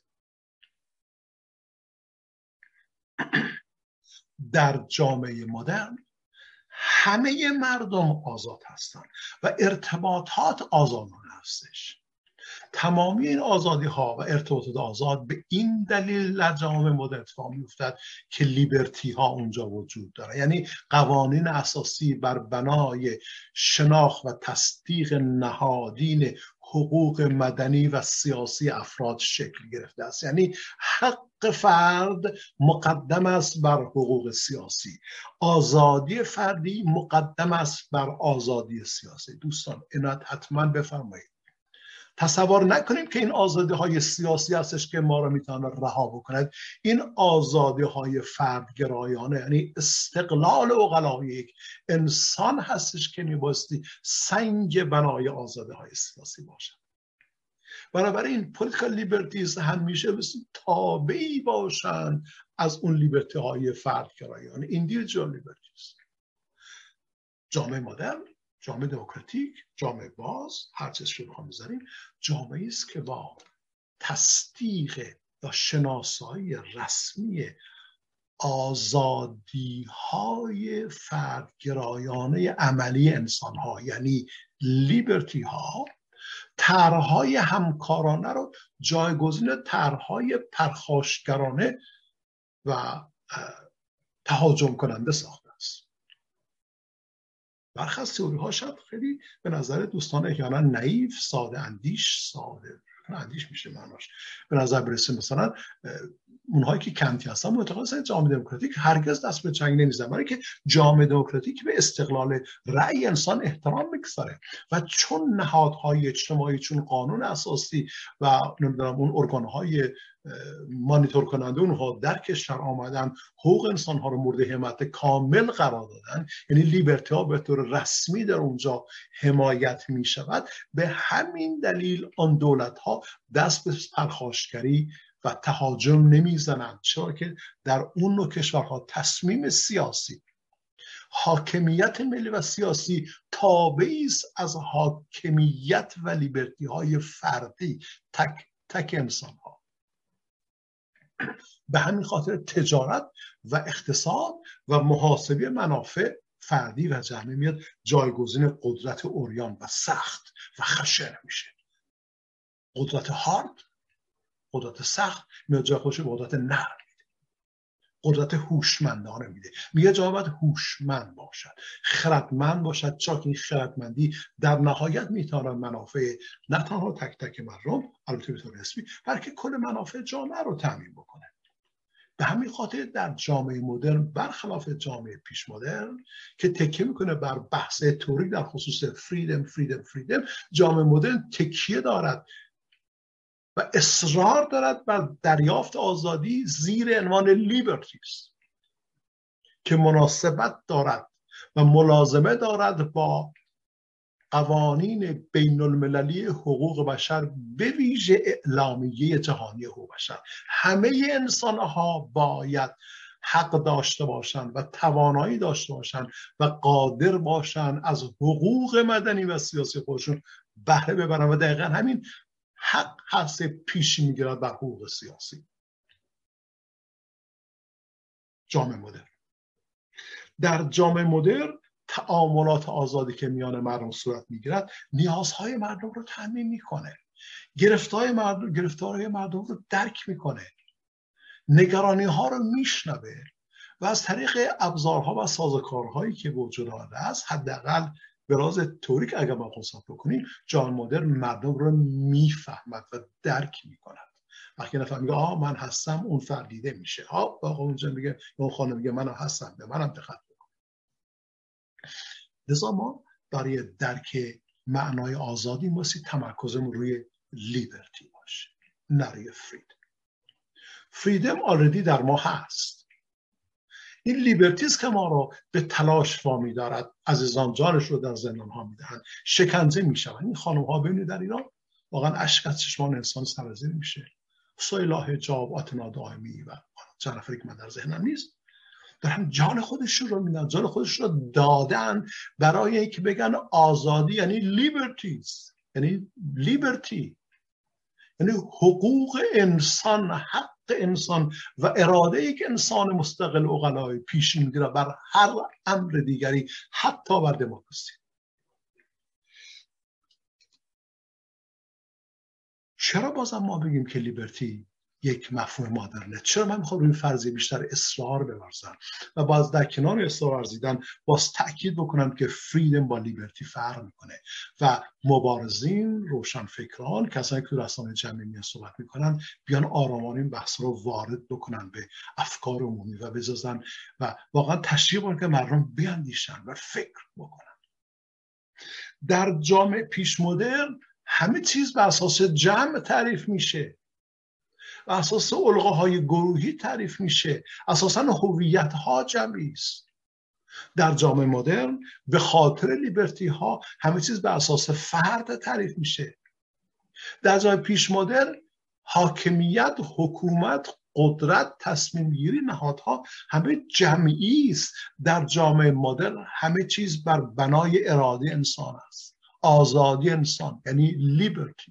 در جامعه مدرن همه مردم آزاد هستند و ارتباطات آزادانه هستش. تمامی این آزادی ها و ارتباطات آزاد به این دلیل در جامعه مدرن اتفاق میافتد که لیبرتی ها اونجا وجود داره، یعنی قوانین اساسی بر بنای شناخت و تصدیق نهادین حقوق مدنی و سیاسی افراد شکل گرفته است. یعنی حق فرد مقدم است بر حقوق سیاسی، آزادی فردی مقدم است بر آزادی سیاسی. دوستان اینات حتما بفرمایید. تصور نکنیم که این آزادی های سیاسی هستش که ما رو میتونه رها بکند. این آزادی های فردگرایانه، یعنی استقلال عقلای یک انسان هستش که میبایستی سنگ بنای آزادی های سیاسی باشد. بنابراین پولیتیکال لیبرتیز همیشه تابعی باشند از اون لیبرتی های فردگرایانه، ایندیویدوال لیبرتیز. جامعه مدرن، جامعه دموکراتیک، جامعه باز، هر چیز رو بخوام بذاریم، جامعه است که با تصدیق یا شناسایی رسمی آزادی‌های فردگرایانه عملی انسان‌ها، یعنی لیبرتی ها، طرح‌های همکارانه رو جایگزین طرح‌های پرخاشگرانه و تهاجم کننده ساخته است. برخی از تئوری ها شاید خیلی به نظر دوستان احیانا نایف، ساده اندیش میشه معناش به نظر برسه. مثلا اونهایی که کنتی هستن معتقد هستن جامعه دموکراتیک هرگز دست به جنگ نمیزنه، برای که جامعه دموکراتیک به استقلال رأی انسان احترام میگذاره و چون نهادهای اجتماعی چون قانون اساسی و نمیدونم اون ارگانهای مانیتور کننده اونها در کشور آمدن حقوق انسان ها رو مورد حمایت کامل قرار دادن، یعنی لیبرتی ها به طور رسمی در اونجا حمایت می شود، به همین دلیل آن دولت ها دست به پرخاشگری و تهاجم نمیزنند، چرا که در اون نوع کشورها تصمیم سیاسی، حاکمیت ملی و سیاسی تابعی است از حاکمیت و لیبرتی های فردی تک انسان ها. به همین خاطر تجارت و اقتصاد و محاسبه منافع فردی و جمعی میاد جایگزین قدرت عریان و سخت و خشن میشه. قدرت هارد، قدرت سخت میاد جای خودش به قدرت نرم میده، قدرت هوشمندانه میده. میگه جامعه باید هوشمند باشد، خردمند باشد، چون این خردمندی در نهایت میتونه منافع نه تنها تک تک مردم، البته به طور نسبی، بلکه کل منافع جامعه رو تامین بکنه. به همین خاطر در جامعه مدرن برخلاف جامعه پیش مدرن که تکیه میکنه بر بحث تئوری در خصوص فریدم، جامعه مدرن تکیه دارد و اصرار دارد بر دریافت آزادی زیر عنوان لیبرتیز که مناسبت دارد و ملازمه دارد با قوانین بین المللی حقوق بشر، به ویژه اعلامیه جهانی حقوق بشر. همه انسان ها باید حق داشته باشند و توانایی داشته باشند و قادر باشند از حقوق مدنی و سیاسی خودشون بهره ببرند و دقیقا همین حق هست پیشی میگیرد بر حقوق سیاسی. جامعه مدرن، در جامعه مدرن تعاملات آزادی که میان مردم صورت میگیرد نیازهای مردم رو تامین میکنه، گرفتاری مردم رو درک میکنه، نگرانی ها رو میشنوه و از طریق ابزارها و سازوکارهایی که وجود دارده است، حداقل به راز تئوریک اگر ما حساب بکنیم، جامعه مدرن مردم رو میفهمد و درک میکند. وقتی نفر میگه من هستم، اون فردیده میشه. آقا اونجا میگه، اون خانم میگه من هستم، به منم دقت بکن. لذا ما برای درک معنای آزادی واسه تمرکزمون روی لیبرتی باشه، نه روی فریدم. فریدم آلردی در ما هست. این لیبرتیز که ما رو به تلاش وامی دارد، عزیزان جانش رو در زندان ها میدهند، شکنجه میشوند. این خانم ها ببینید در ایران واقعا اشک از چشمان انسان سرازیر میشه. سویلا حجاب، آتنا دائمی و چند نفری که من در ذهنم نیست، دارن جان خودشون رو میدن، جان خودشون رو دادن برای اینکه بگن آزادی یعنی لیبرتیز، یعنی لیبرتی، یعنی حقوق انسان، حق انسان و اراده ای که انسان مستقل عقلای پیش میگیره بر هر امر دیگری، حتی بر دموکراسی. چرا بازم ما بگیم که لیبرتی یک مفهوم مدرنه؟ چرا من میخوام روی این فرضیه بیشتر اصرار بورزم و باز در کنار اصرار ورزیدن باز تاکید بکنم که فریدم با لیبرتی فرق میکنه و مبارزین، روشنفکران، کسانی که رسانه جمعی میان صحبت میکنن، بیان آرامان این بحث رو وارد بکنن به افکار عمومی و بزازن و واقعا تشریح کنن که مردم بیاندیشن و فکر بکنن. در جامعه پیش مدرن همه چیز بر اساس جمع تعریف میشه، بر اساس الگوهای گروهی تعریف میشه، اساساً هویت ها جمعی است. در جامعه مدرن به خاطر لیبرتی ها همه چیز بر اساس فرد تعریف میشه. در جامعه پیش مدرن حاکمیت، حکومت، قدرت، تصمیم گیری نهادها همه جمعی است. در جامعه مدرن همه چیز بر بنای اراده انسان است، آزادی انسان یعنی لیبرتی.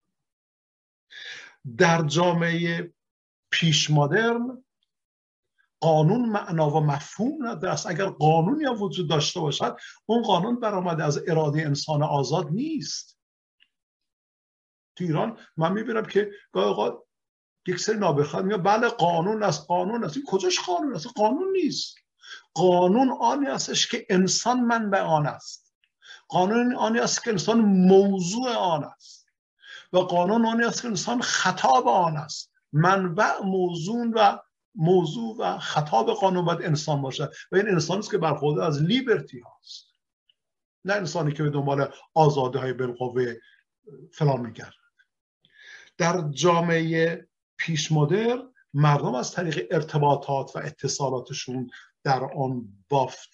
در جامعه پیش مدرن قانون معنا و مفهوم نداره. اگر قانونی هم وجود داشته باشد، اون قانون برآمده از اراده انسان آزاد نیست. تو ایران من میبینم که گاهی اوقات یک سری نابخرد میگه بله قانون است، قانون است. این کجاش قانون است؟ قانون نیست. قانون آنی هستش که انسان منبع آن است. قانون آنی است که انسان موضوع آن است و قانون آنی است که انسان خطاب آن است. منبع موضوع و خطاب قانون باید انسان باشد و این انسانی است که برخوردار از لیبرتی هاست، نه انسانی که به دنبال آزادی های بالقوه فلان میگرد. در جامعه پیش مدرن مردم از طریق ارتباطات و اتصالاتشون در آن بافت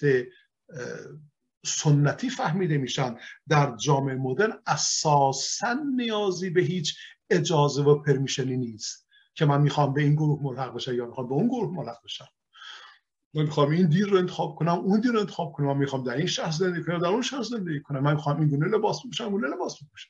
سنتی فهمیده میشن. در جامعه مدرن اساساً نیازی به هیچ اجازه و پرمیشنی نیست که من میخوام به این گروه ملحق بشم یا میخوام به اون گروه ملحق بشم، من میخوام این دین رو انتخاب کنم اون دین رو انتخاب کنم، من میخوام در این شهر زندگی کنم در اون شهر زندگی کنم، من میخوام این گونه لباس بپوشم اون گونه لباس بپوشم.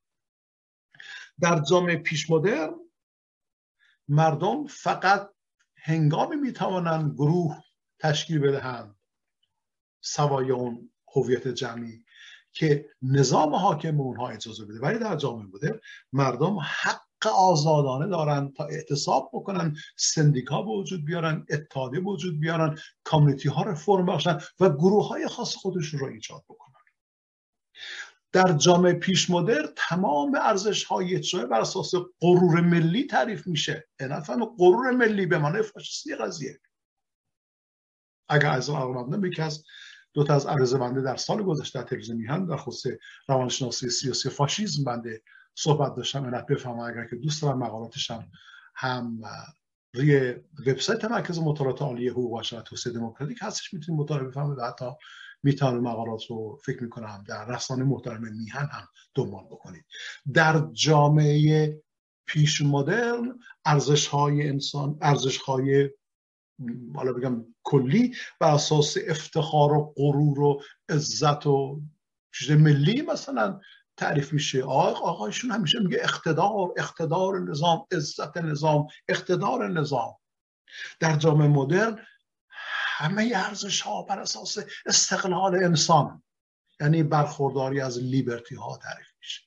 در جامعه پیش مدرن مردم فقط هنگامی میتوانند گروه تشکیل بدهند سوای اون هویت جمعی که نظام حاکم به اونها اجازه بده. ولی در جامعه مدرن مردم حق آزادانه دارن تا اعتصاب بکنن، سندیکا به وجود بیارن، اتحادیه به وجود بیارن، کامیونیتی ها رو فرم بخشن و گروه های خاص خودشون رو ایجاد بکنن. در جامعه پیش مدرن تمام ارزش های اجتماعی بر اساس غرور ملی تعریف میشه. نفهم غرور ملی به معنای فاشیستی قضیه. اگر از آرماندم یکی از دو تا از عرضه بنده در سال گذشته در تلویزیون میهن در خصوص روانشناسی سیاسی فاشیسم بنده صحبت داشتم، انا بفهمم اگر که دوست دارم مقالاتشم هم روی وبسایت مرکز مطالعات عالی حقوق بشر و توسعه دموکراتیک هستش، میتونید مطالعه بفهمید و حتی میتونید مقالات رو فکر میکنم در رسانه محترم میهن هم دنبال بکنید. در جامعه پیش مدرن ارزش‌های انسان، ارزش‌های حالا بگم کلی بر اساس افتخار و غرور و عزت و چیز ملی مثلا تعریف میشه. آقایشون همیشه میگه اقتدار نظام، عزت نظام، اقتدار نظام. در جامعه مدرن همه ارزش ها بر اساس استقلال انسان، یعنی برخورداری از لیبرتی ها تعریف میشه.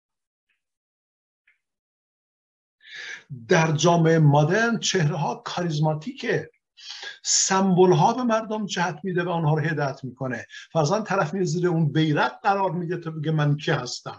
در جامعه مدرن چهره ها کاریزماتیکه، سمبل ها به مردم جهت میده و اونها رو هدایت میکنه. فرضاً طرف میاد زیر اون بیرق قرار میده تا بگه من کی هستم،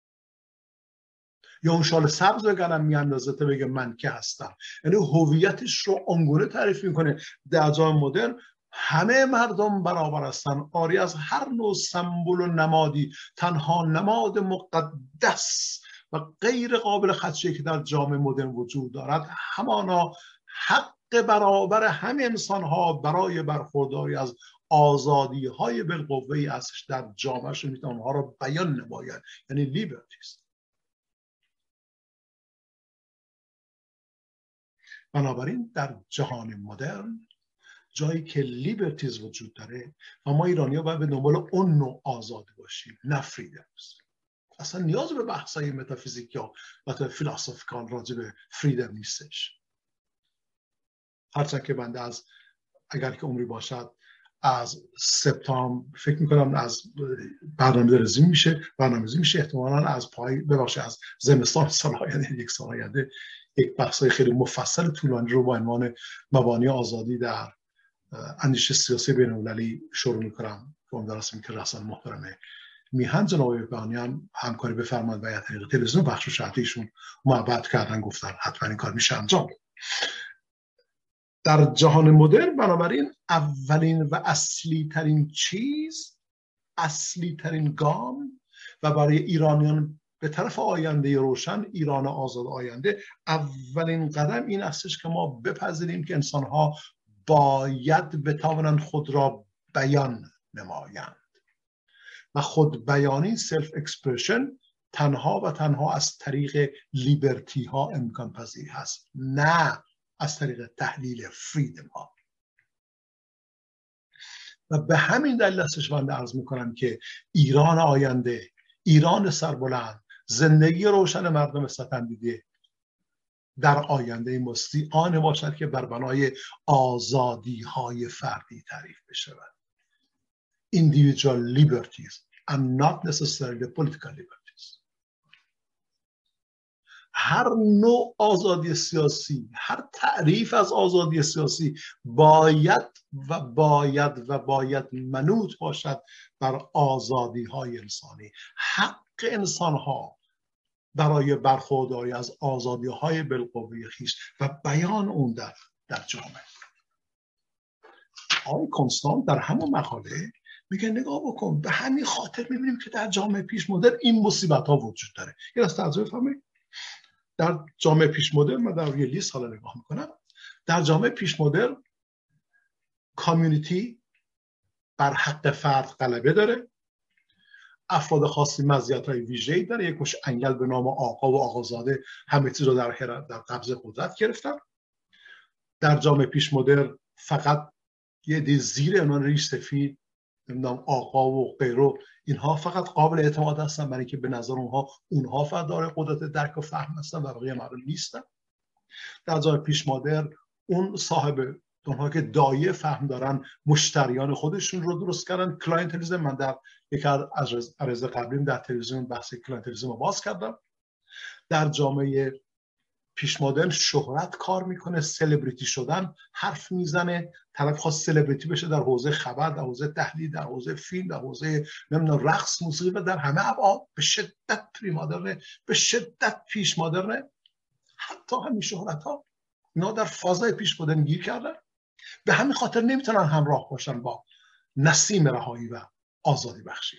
یا اون شال سبز بگنم میاندازه تا بگه من کی هستم. یعنی هویتش رو اونگونه تعریف میکنه. در جامعه مدرن همه مردم برابر هستن، آری از هر نوع سمبل و نمادی. تنها نماد مقدس و غیر قابل خدشه که در جامعه مدرن وجود دارد همانا حق برابر همه انسان ها برای برخورداری از آزادی های بالقوه‌ای هستش. در جامعه شون میتونن اونها رو بیان نماید، یعنی لیبرتیست. بنابراین در جهان مدرن جایی که لیبرتیز وجود داره و ما ایرانی ها باید به دنبال اون نوع آزادی باشیم، نه فریدمز. اصلا نیاز به بحثای متافیزیک یا فیلسوفیکال راجع به فریدم نیستش. هرچند که بنده از اگر که عمری باشد از سپتامبر فکر میکنم از برنامه‌ریزی میشه احتمالاً از از زمستان سال آینده، یک سال آینده، یک بحثای خیلی مفصل طولانی رو با عنوان مبانی آزادی در اندیشه سیاسی بین‌المللی شروع میکنم که امیدوارم که رسانه محترم میهن جناب بهبهانی همکاری بفرمایید و یا طریق تلویزیون بخش شرطیشون محبت کردن گفتن حتما این کار میشه انجام. در جهان مدرن بنابراین اولین و اصلی ترین چیز، اصلی ترین گام و برای ایرانیان به طرف آینده روشن، ایران آزاد آینده، اولین قدم این استش که ما بپذیریم که انسان‌ها باید بتوانند خود را بیان نمایند و خود بیانی سلف اکسپرشن تنها و تنها از طریق لیبرتی ها امکان پذیر هست، نه از طریق تحلیل فریدم ها. و به همین دلیل هستش بنده عرض میکنم که ایران آینده، ایران سربلند، زندگی روشن مردم سطح دیده در آینده مستی آن باشد که بر بنای آزادی های فردی تعریف بشه. individual liberties and not necessarily political liberties. هر نوع آزادی سیاسی، هر تعریف از آزادی سیاسی باید منوط باشد بر آزادی های انسانی. حق انسان ها برای برخورداری از آزادی‌های بالقوه خویش و بیان اون در جامعه. آقای کنستانت در همون مقاله میگه نگاه بکن، به همین خاطر میبینیم که در جامعه پیش مدرن این مصیبت ها وجود داره. یه از ترجمه فهمید در جامعه پیش مدرن، من در روی لیست حالا نگاه میکنم، در جامعه پیش مدرن کامیونیتی بر حق فرد غلبه داره، افراد خاصی مزیت‌های ویژه‌ای داره، یک مش انگل به نام آقا و آقازاده همه چیز رو در قبضه قدرت گرفتن. در جامعه پیش مدرن فقط یه دی زیر عنوان ریش سفید، نمیدونم آقا و غیره، اینها فقط قابل اعتماد هستن، برای که به نظر اونها فقط داره قدرت درک و فهم هستن و بقیه مردم نیستن. در جامعه پیش مدرن اون صاحب، اونها که دایه فهم دارن، مشتریان خودشون رو درست کردن، کلاینتالیسم. من در یک از عرض قبلیم در تلویزیون بحث کلاینتالیسم رو باز کردم. در جامعه پیش مدرن شهرت کار میکنه، سلبریتی شدن حرف میزنه، طرف خواست سلبریتی بشه در حوزه خبر، در حوزه تحلیل، در حوزه فیلم، در حوزه نمیدونم رقص، موسیقی و در همه ابعاد به شدت پری مدرن، به شدت پیش مدرن. حتی همین شهرت ها اینا در فازای پیش مدرن گیر کردن، به همین خاطر نمیتونن همراه باشن با نسیم رهایی و آزادی بخشی.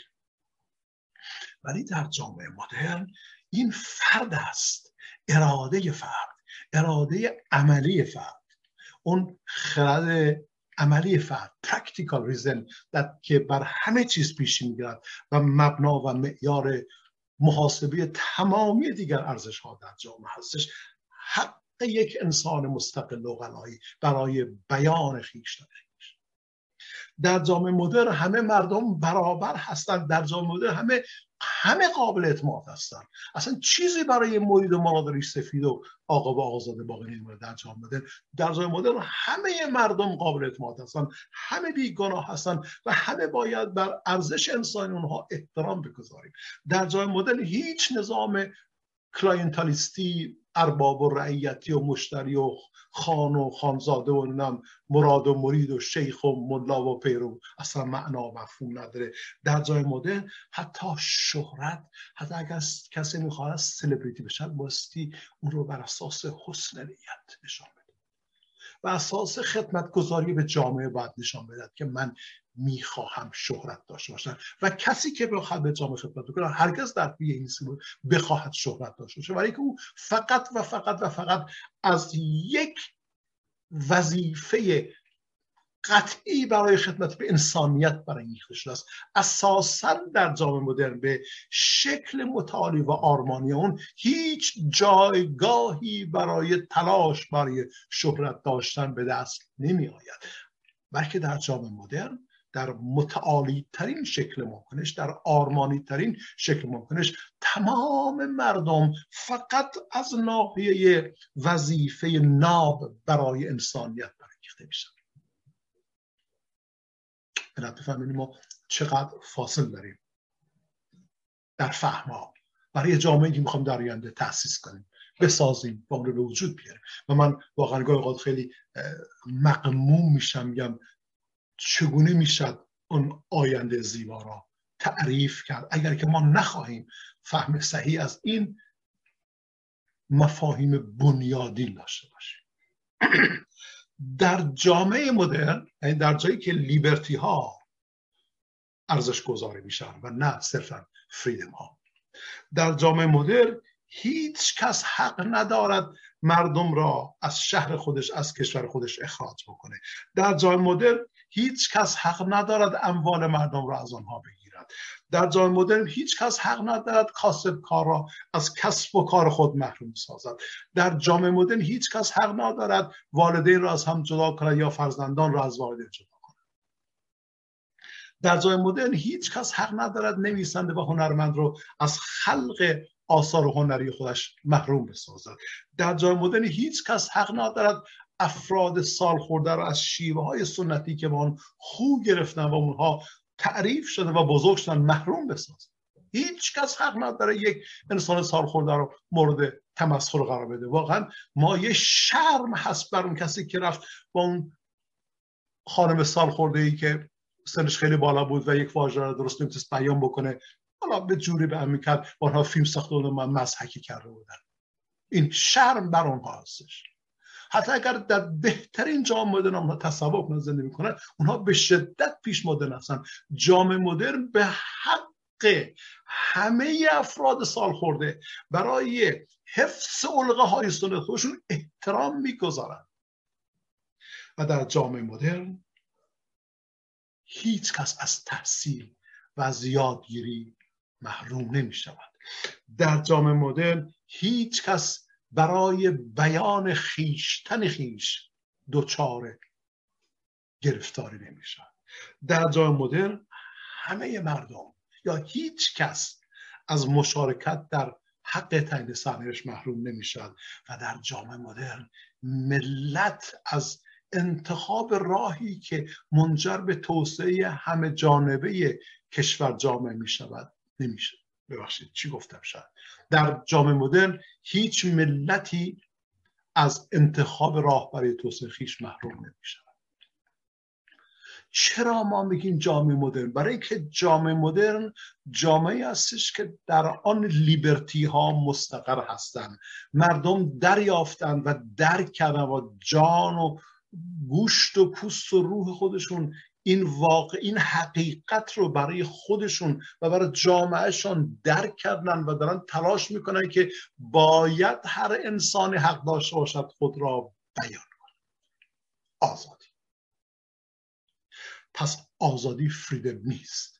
ولی در جامعه مدرن این فرد است، اراده فرد، اراده عملی فرد، اون خرد عملی فرد، پرکتیکال ریزن که بر همه چیز پیش میگیرد و مبنا و معیار محاسبه تمامی دیگر ارزش ها در جامعه هستش. حق یک انسان مستقل و غنایی برای بیان خویش داره. در جامعه مدرن همه مردم برابر هستند، در جامعه مدرن همه قابل اعتماد هستند. اصلا چیزی برای مرید و مراد ریش سفید و آقا و آقازاده باقی نمیمونه. در جامعه مدرن، در جامعه مدرن همه مردم قابل اعتماد هستند، همه بیگناه هستند و همه باید بر ارزش انسانی اونها احترام بگذاریم. در جامعه مدرن هیچ نظام کلاینتالیستی، ارباب و رعیتی و مشتری و خان و خانزاده و نم مراد و مرید و شیخ و ملا و پیرو اصلا معنا و مفهوم نداره. در جای مدرن حتی شهرت، حتی اگر کسی میخواد سلبریتی بشه، باستی اون رو بر اساس حسن نیت نشان بده و اساس خدمتگزاری به جامعه باید نشان بده که من میخواهم شهرت داشته باشم. و کسی که بخواد به جامعه خدمت کنه هرگز در پی این بخواهد شهرت داشته باشه، ولی که او فقط و فقط و فقط از یک وظیفه قطعی برای خدمت به انسانیت برانگیخته شده است. اساساً در جامعه مدرن به شکل متعالی و آرمانی اون هیچ جایگاهی برای تلاش برای شهرت داشتن به دست نمی آید، بلکه در جامعه مدرن در متعالی ترین شکل ممکنش، در آرمانی ترین شکل ممکنش، تمام مردم فقط از ناحیه وظیفه ناب برای انسانیت برانگیخته میشن. باید بفهمیم ما چقدر فاصل داریم در فهم‌ها برای جامعه‌ای که میخوام در آینده تأسیس کنیم، بسازیم و اون رو به وجود بیاریم. و من واقعا گاهی اوقات خیلی مغموم میشم، میگم چگونه میشد اون آینده زیبا را تعریف کرد اگر که ما نخواهیم فهم صحیح از این مفاهیم بنیادین داشته باشیم. در جامعه مدرن، یعنی در جایی که لیبرتی ها ارزش گذاری میشن و نه صرفا فریدم ها، در جامعه مدرن هیچ کس حق ندارد مردم را از شهر خودش، از کشور خودش اخراج بکنه. در جامعه مدرن هیچ کس حق ندارد اموال مردم را از آنها بگیرد. در جامعه مدرن هیچ کس حق ندارد کاسب کار را از کسب و کار خود محروم سازد. در جامعه مدرن هیچ کس حق ندارد والدین را از هم جدا کند یا فرزندان را از والدین جدا کند. در جامعه مدرن هیچ کس حق ندارد نویسنده و هنرمند رو از خلق آثار هنری خودش محروم بسازد. در جامعه مدرن هیچ کس حق ندارد افراد سالخورده را از شیوه های سنتی که با آن خو گرفتن و اونها تعریف شده و بزرگ شدن محروم بسازد. هیچ کس حق نداره یک انسان سالخورده رو مورد تمسخر قرار بده. واقعا مایه شرم هست بر اون کسی که رفت با اون خانم سالخورده‌ای که سنش خیلی بالا بود و یک واژه رو درست نمیتونست بیان بکنه حالا به جوری به هم کرد آنها فیلم ساخته و من مضحکی کرده بودن. این شرم بر آنها هستش. حتی اگر در بهترین جامعه مدرن اونها تصور کنن زندگی میکنن، اونها به شدت پیش مدرن هستن. جامعه مدرن به حق همه افراد سال خورده برای حفظ علقه های سنت خودشون احترام میگذارن و در جامعه مدرن هیچ کس از تحصیل و از یادگیری محروم نمی شود. در جامعه مدرن هیچ کس برای بیان خیشتن خیش دچار گرفتاری نمی شود. در جامعه مدرن همه مردم یا هیچ کس از مشارکت در حق تعیین سرنوشت محروم نمی شود و در جامعه مدرن ملت از انتخاب راهی که منجر به توسعه همه جانبه کشور جامعه می شود نمیشه. ببخشید چی گفتم؟ شاید در جامعه مدرن هیچ ملتی از انتخاب راه برای توسعه خیش محروم نمی شود. چرا ما میگیم جامعه مدرن؟ برای اینکه جامعه مدرن جامعه هستش که در آن لیبرتی ها مستقر هستند. مردم دریافتن و درک کردن و جان و گوشت و پوست و روح خودشون این واقع، این حقیقت رو برای خودشون و برای جامعهشون درک کردن و دارن تلاش میکنن که باید هر انسانی حق داشته باشد خود را بیان کنه. آزادی. پس آزادی فریدم نیست.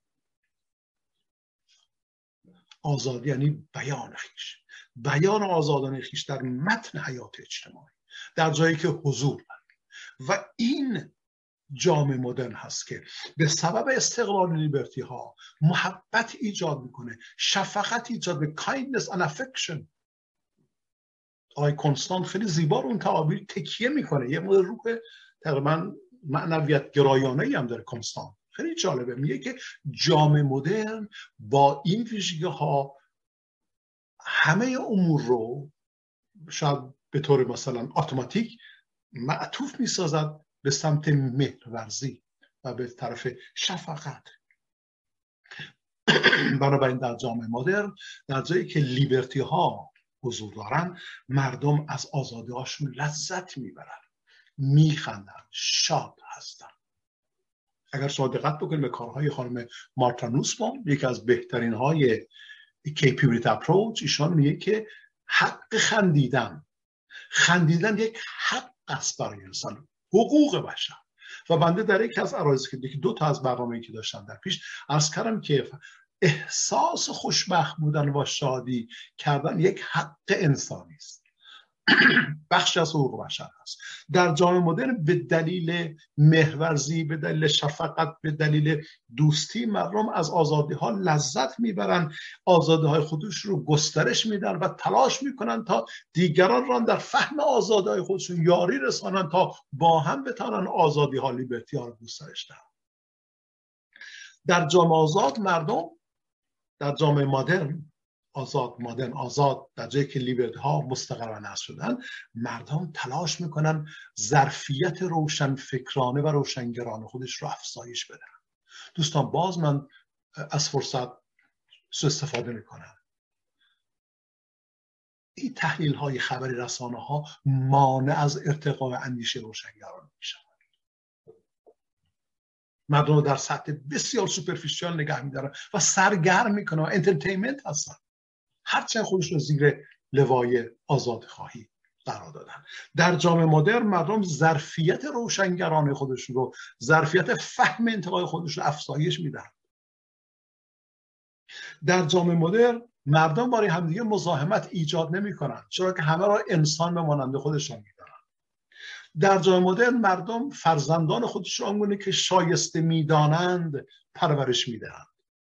آزادی یعنی بیان خیش، بیان آزادانه خیش در متن حیات اجتماعی، در جایی که حضور دارد. و این جامعه مدرن هست که به سبب استقلال لیبرتی ها محبت ایجاد میکنه، شفقت ایجاد به kindness and affection. آقای کنستانت خیلی زیبا اون تعابیر تکیه میکنه، یه مورد روح تقریبا معنویت گرایانه‌ای هم داره کنستانت. خیلی جالبه، میگه که جامعه مدرن با این ویژگی ها همه امور رو شاید به طور مثلا اتوماتیک معطوف میسازد به سمت مهرورزی و به طرف شفقت. بنابراین در جامعه مدرن در جایی که لیبرتی ها حضور دارن، مردم از آزادی هاشون لذت میبرن، میخندن، شاد هستن. اگر شما دقت بکنید به کارهای خانم مارتا نوسبام، یکی از بهترین های کیپیبلیتی اپروچ، ایشان میگه که حق خندیدن یک حق است برای انسان، حقوق بشر. و بنده در یکی از عرایض که دو تا از برنامه‌ای که داشتم در پیش عرض کردم که احساس خوشبخت بودن و شادی کردن یک حق انسانی است، بخشی از حقوق بشر است. در جامعه مدرن به دلیل مهرورزی، به دلیل شفقت، به دلیل دوستی، مردم از آزادی ها لذت میبرن، آزادی های خودش رو گسترش میدن و تلاش میکنن تا دیگران را در فهم آزادی های خودشون یاری رسانن تا با هم بتونن آزادی ها، لیبرتی ها رو گسترش دهن. در جامعه آزاد مردم، در جامعه مدرن آزاد در جایی که لیبرتی ها مستقر و نصب شدن، مردم تلاش میکنن ظرفیت روشن فکرانه و روشنگرانه خودش رو افزایش بدن. دوستان باز من از فرصت سوء استفاده میکنم. این تحلیل های خبری رسانه ها مانع از ارتقاء اندیشه روشنگرانه میشن. مردم رو در سطح بسیار سوپرفیشیال نگه میدارن و سرگرم میکنن و انترتینمنت هستن، هرچند خودش رو زیر لوای آزاد خواهی قرار دادن. در جامعه مدرن مردم ظرفیت روشنگرانه خودش رو، ظرفیت فهم انتقای خودش رو افزایش میدن. در جامعه مدرن مردم برای همدیگه مزاحمت ایجاد نمی کنن، چرا که همه را انسان به مانند خودشان میدونن. در جامعه مدرن مردم فرزندان خودش را آنگونه که شایسته میدانند پرورش میدهند.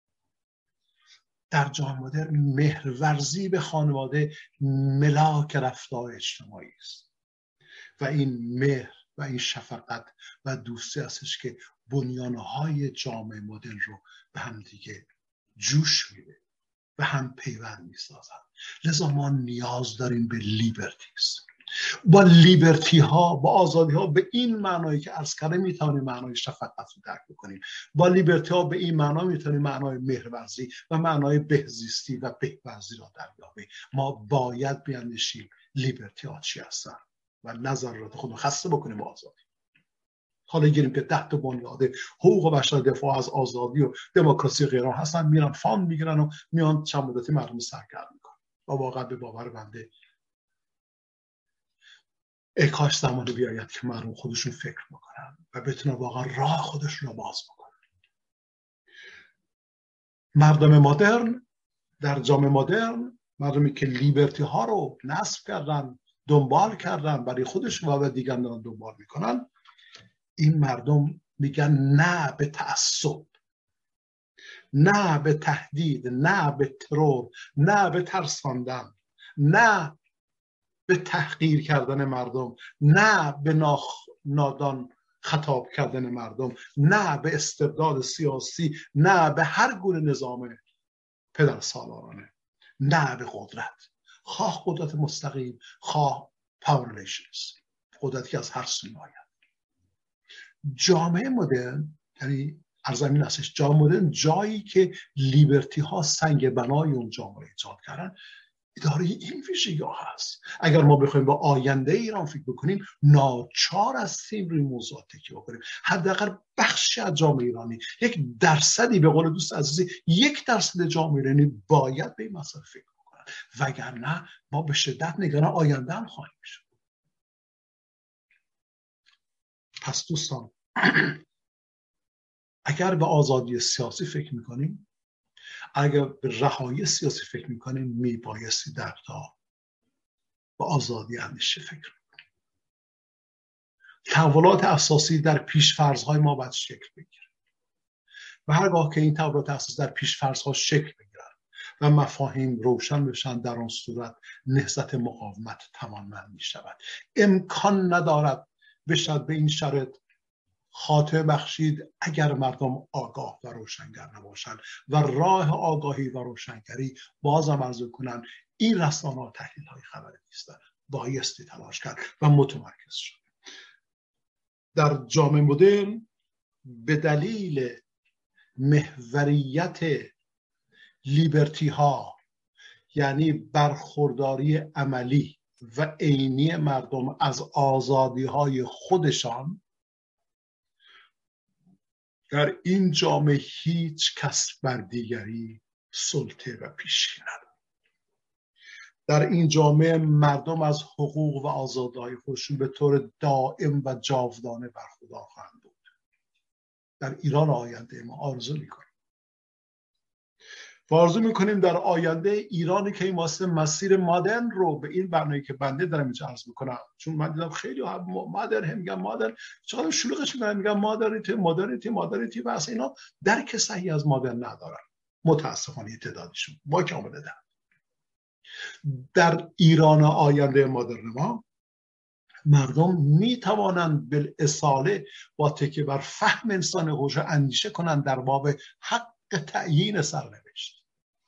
در جامعه مدرن مهرورزی به خانواده ملاک رفتار اجتماعی است و این مهر و این شفقت و دوستی هستش که بنیانهای جامعه مدرن رو به هم دیگه جوش میده و هم پیوند میسازن. لذا ما نیاز داریم به لیبرتیز. با لیبرتی ها، با آزادی ها به این معنایی که عرض کردم میتونیم معنای شفقت رو درک بکنیم. با لیبرتی ها به این معنا میتونیم معنای مهرورزی و معنای بهزیستی و بهورزی را دریابیم. ما باید بیاندیشیم لیبرتی ها چی هستن و نظرات خود رو خسته بکنیم آزادی. حالا گیریم که 10 تا بنیاد حقوق بشر، دفاع از آزادی و دموکراسی و غیره هستن، میرن فاند میگیرن و میان چند مدتی مردم سرگرم میکنن. و واقعا به باور بنده ای کاش زمانی بیاید که مردم خودشون فکر بکنن و بتونن واقعا راه خودشون رو باز بکنن. مردم مدرن در جامعه مدرن، مردمی که لیبرتی ها رو نصب کردن، دنبال کردن، برای خودشون و دیگران دارن دنبال میکنن، این مردم میگن نه به تعصب، نه به تهدید، نه به ترور، نه به ترساندن، نه به تحقیر کردن مردم، نه به نادان خطاب کردن مردم، نه به استبداد سیاسی، نه به هر گونه نظام پدرسالارانه، نه به قدرت، خواه قدرت مستقیم، خواه پاور ریلیشنز، قدرتی که از هر سو میآید. جامعه مدرن یعنی ارزمین هستش، جامعه مدرن جایی که لیبرتی ها سنگ بنای اون جامعه ایجاد کردن، اداره این ویژگی ها هست. اگر ما بخوایم با آینده ایران فکر بکنیم، ناچار هستیم روی موضوع تکیه بکنیم. حداقل بخشی از جامعه ایرانی، 1% به قول دوست عزیزی، 1% جامعه ایرانی باید به این مسئله فکر بکنن، وگرنه ما به شدت نگران آینده هم خواهیم شد. پس دوستان، اگر به آزادی سیاسی فکر میکنیم، اگر به رهایی سیاسی فکر میکنیم، میبایستی در تا به آزادی اندیشه فکر کنیم. تحولات اساسی در پیش‌فرض‌های ما باید شکل بگیره و هرگاه که این تحولات اساسی در پیش‌فرض‌ها شکل بگیرن و مفاهیم روشن بشن، در آن صورت نهضت مقاومت توانمند می‌شود. امکان ندارد بشد به این شرط خاطر بخشید اگر مردم آگاه و روشنگر نباشند و راه آگاهی و روشنگری، بازم عرض کنن، این رسانه‌ها تحلیل‌های خبری نیستند، بایستی تلاش کرد و متمرکز شد. در جامعه مدرن به دلیل محوریت لیبرتی ها، یعنی برخورداری عملی و عینی مردم از آزادی های خودشان، در این جامعه هیچ کس بر دیگری سلطه و پیشی ندارد. در این جامعه مردم از حقوق و آزادی‌های خودشون به طور دائم و جاودانه برخوردار خواهند بود. در ایران آینده ما آرزو میکنیم. آرزو میکنیم در آینده ایرانی که این واسه مسیر مدرن رو به این برنامه‌ای که بنده دارم اینجا عرض میکنم، چون من دیدم خیلی مدرن هم میگن مدرن، چقدر شلوغش میگن مدرنیتی و اصلا اینا درک صحیح از مدرن ندارن، متاسفانه تعدادشون با که آمده ده. در ایران آینده مدرن ما مردم میتوانند بالاصاله با تکیه بر فهم انسان هوش اندیشه کنند در باب حق تعیین سرنوشت.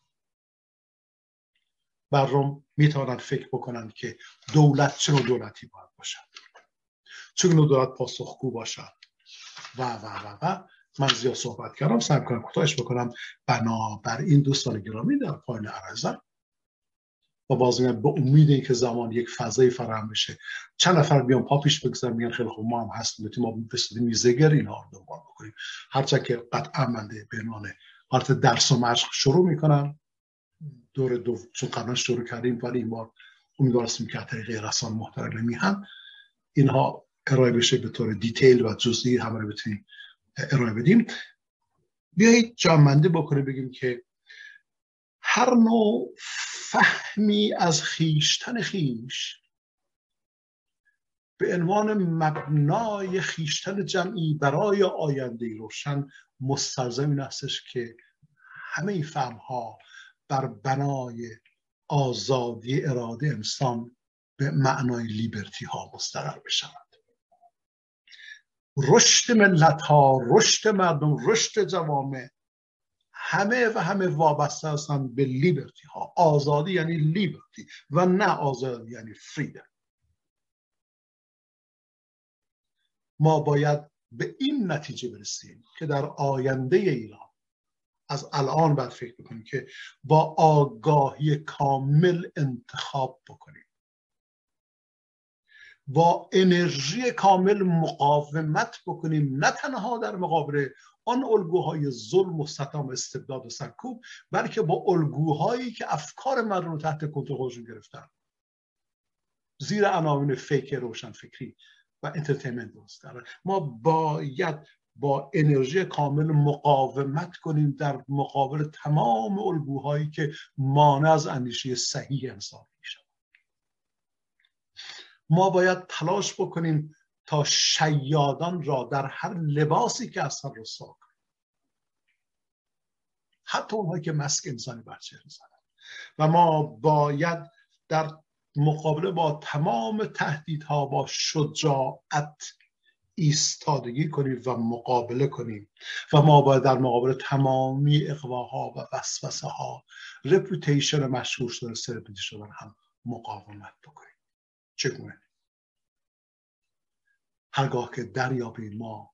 مردم میتوانند فکر بکنند که دولت چه دولتی باید باشد، چگونه دولت پاسخگو باشد و من زیاد صحبت کردم، سعی کنم کوتاهش بکنم. بنابراین دوستان گرامی، در پایان عرضم و بازم به امید اینکه زمان یک فضای فراهم بشه، چند نفر بیان پا پیش بگذارن میگن خیلی خوب ما هم هستیم، ما بسیدیم میزگر اینها رو دنبال بکنیم. هرچند که قطعا منده بهنانه حالت درس و مشق شروع میکنم، دور دو چون قبلا شروع کردیم، ولی این بار امیدوارستیم که طریق رسانه محترم میهن اینها ارائه بشه به طور دیتیل و جزئی، همه رو بتونیم ارائه بدیم. بیایید جمعنده بکنیم، بگیم که هر نوع فهمی از خیشتن خیش به عنوان مبنای خیشتن جمعی برای آینده روشن مستلزم این هستش که همه این فهم‌ها بر بنای آزادی اراده انسان به معنای لیبرتی ها مستقر بشود. رشد ملت ها، رشد مردم، رشد جوامع، همه وابسته هستند به لیبرتی ها. آزادی یعنی لیبرتی و نه آزادی یعنی فریدم. ما باید به این نتیجه برسیم که در آینده ایران از الان باید فکر بکنیم که با آگاهی کامل انتخاب بکنیم، با انرژی کامل مقاومت بکنیم، نه تنها در مقابل آن الگوهای ظلم و ستم و استبداد و سرکوب، بلکه با الگوهایی که افکار مردم رو تحت کنترل خودشون گرفتن زیر عناوین فیک روشن فکری و انترتینمنت درست کردن. ما باید با انرژی کامل مقاومت کنیم در مقابل تمام الگوهایی که مانع از اندیشه صحیح انسان میشن. ما باید تلاش بکنیم تا شیادان را در هر لباسی که از سر رسوا کنیم، حتی اونهایی که مسک انسانی بر چهره زدن. و ما باید در مقابله با تمام تهدیدها با شجاعت ایستادگی کنیم و مقابله کنیم. و ما باید در مقابل تمامی اغواها و وسوسه ها، رپوتیشن مشهور شدن، سلبریتی شدن هم مقاومت بکنیم. چگونه؟ هرگاه که دریابیم ما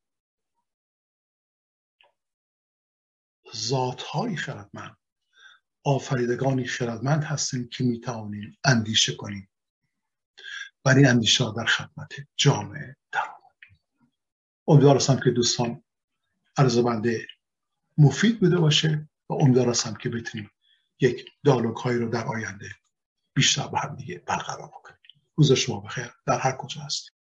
ذات‌های خردمند، آفریدگانی خردمند هستیم که میتوانیم اندیشه کنیم و این اندیشه ها در خدمت جامعه در آمد. امیدوار هستم که دوستان عرض بنده مفید بوده باشه و امیدوار هستم که بتونیم یک دیالوگ هایی رو در آینده بیشتر با هم دیگه برقرار بکنیم. روز شما بخیر در هر کجا هستید.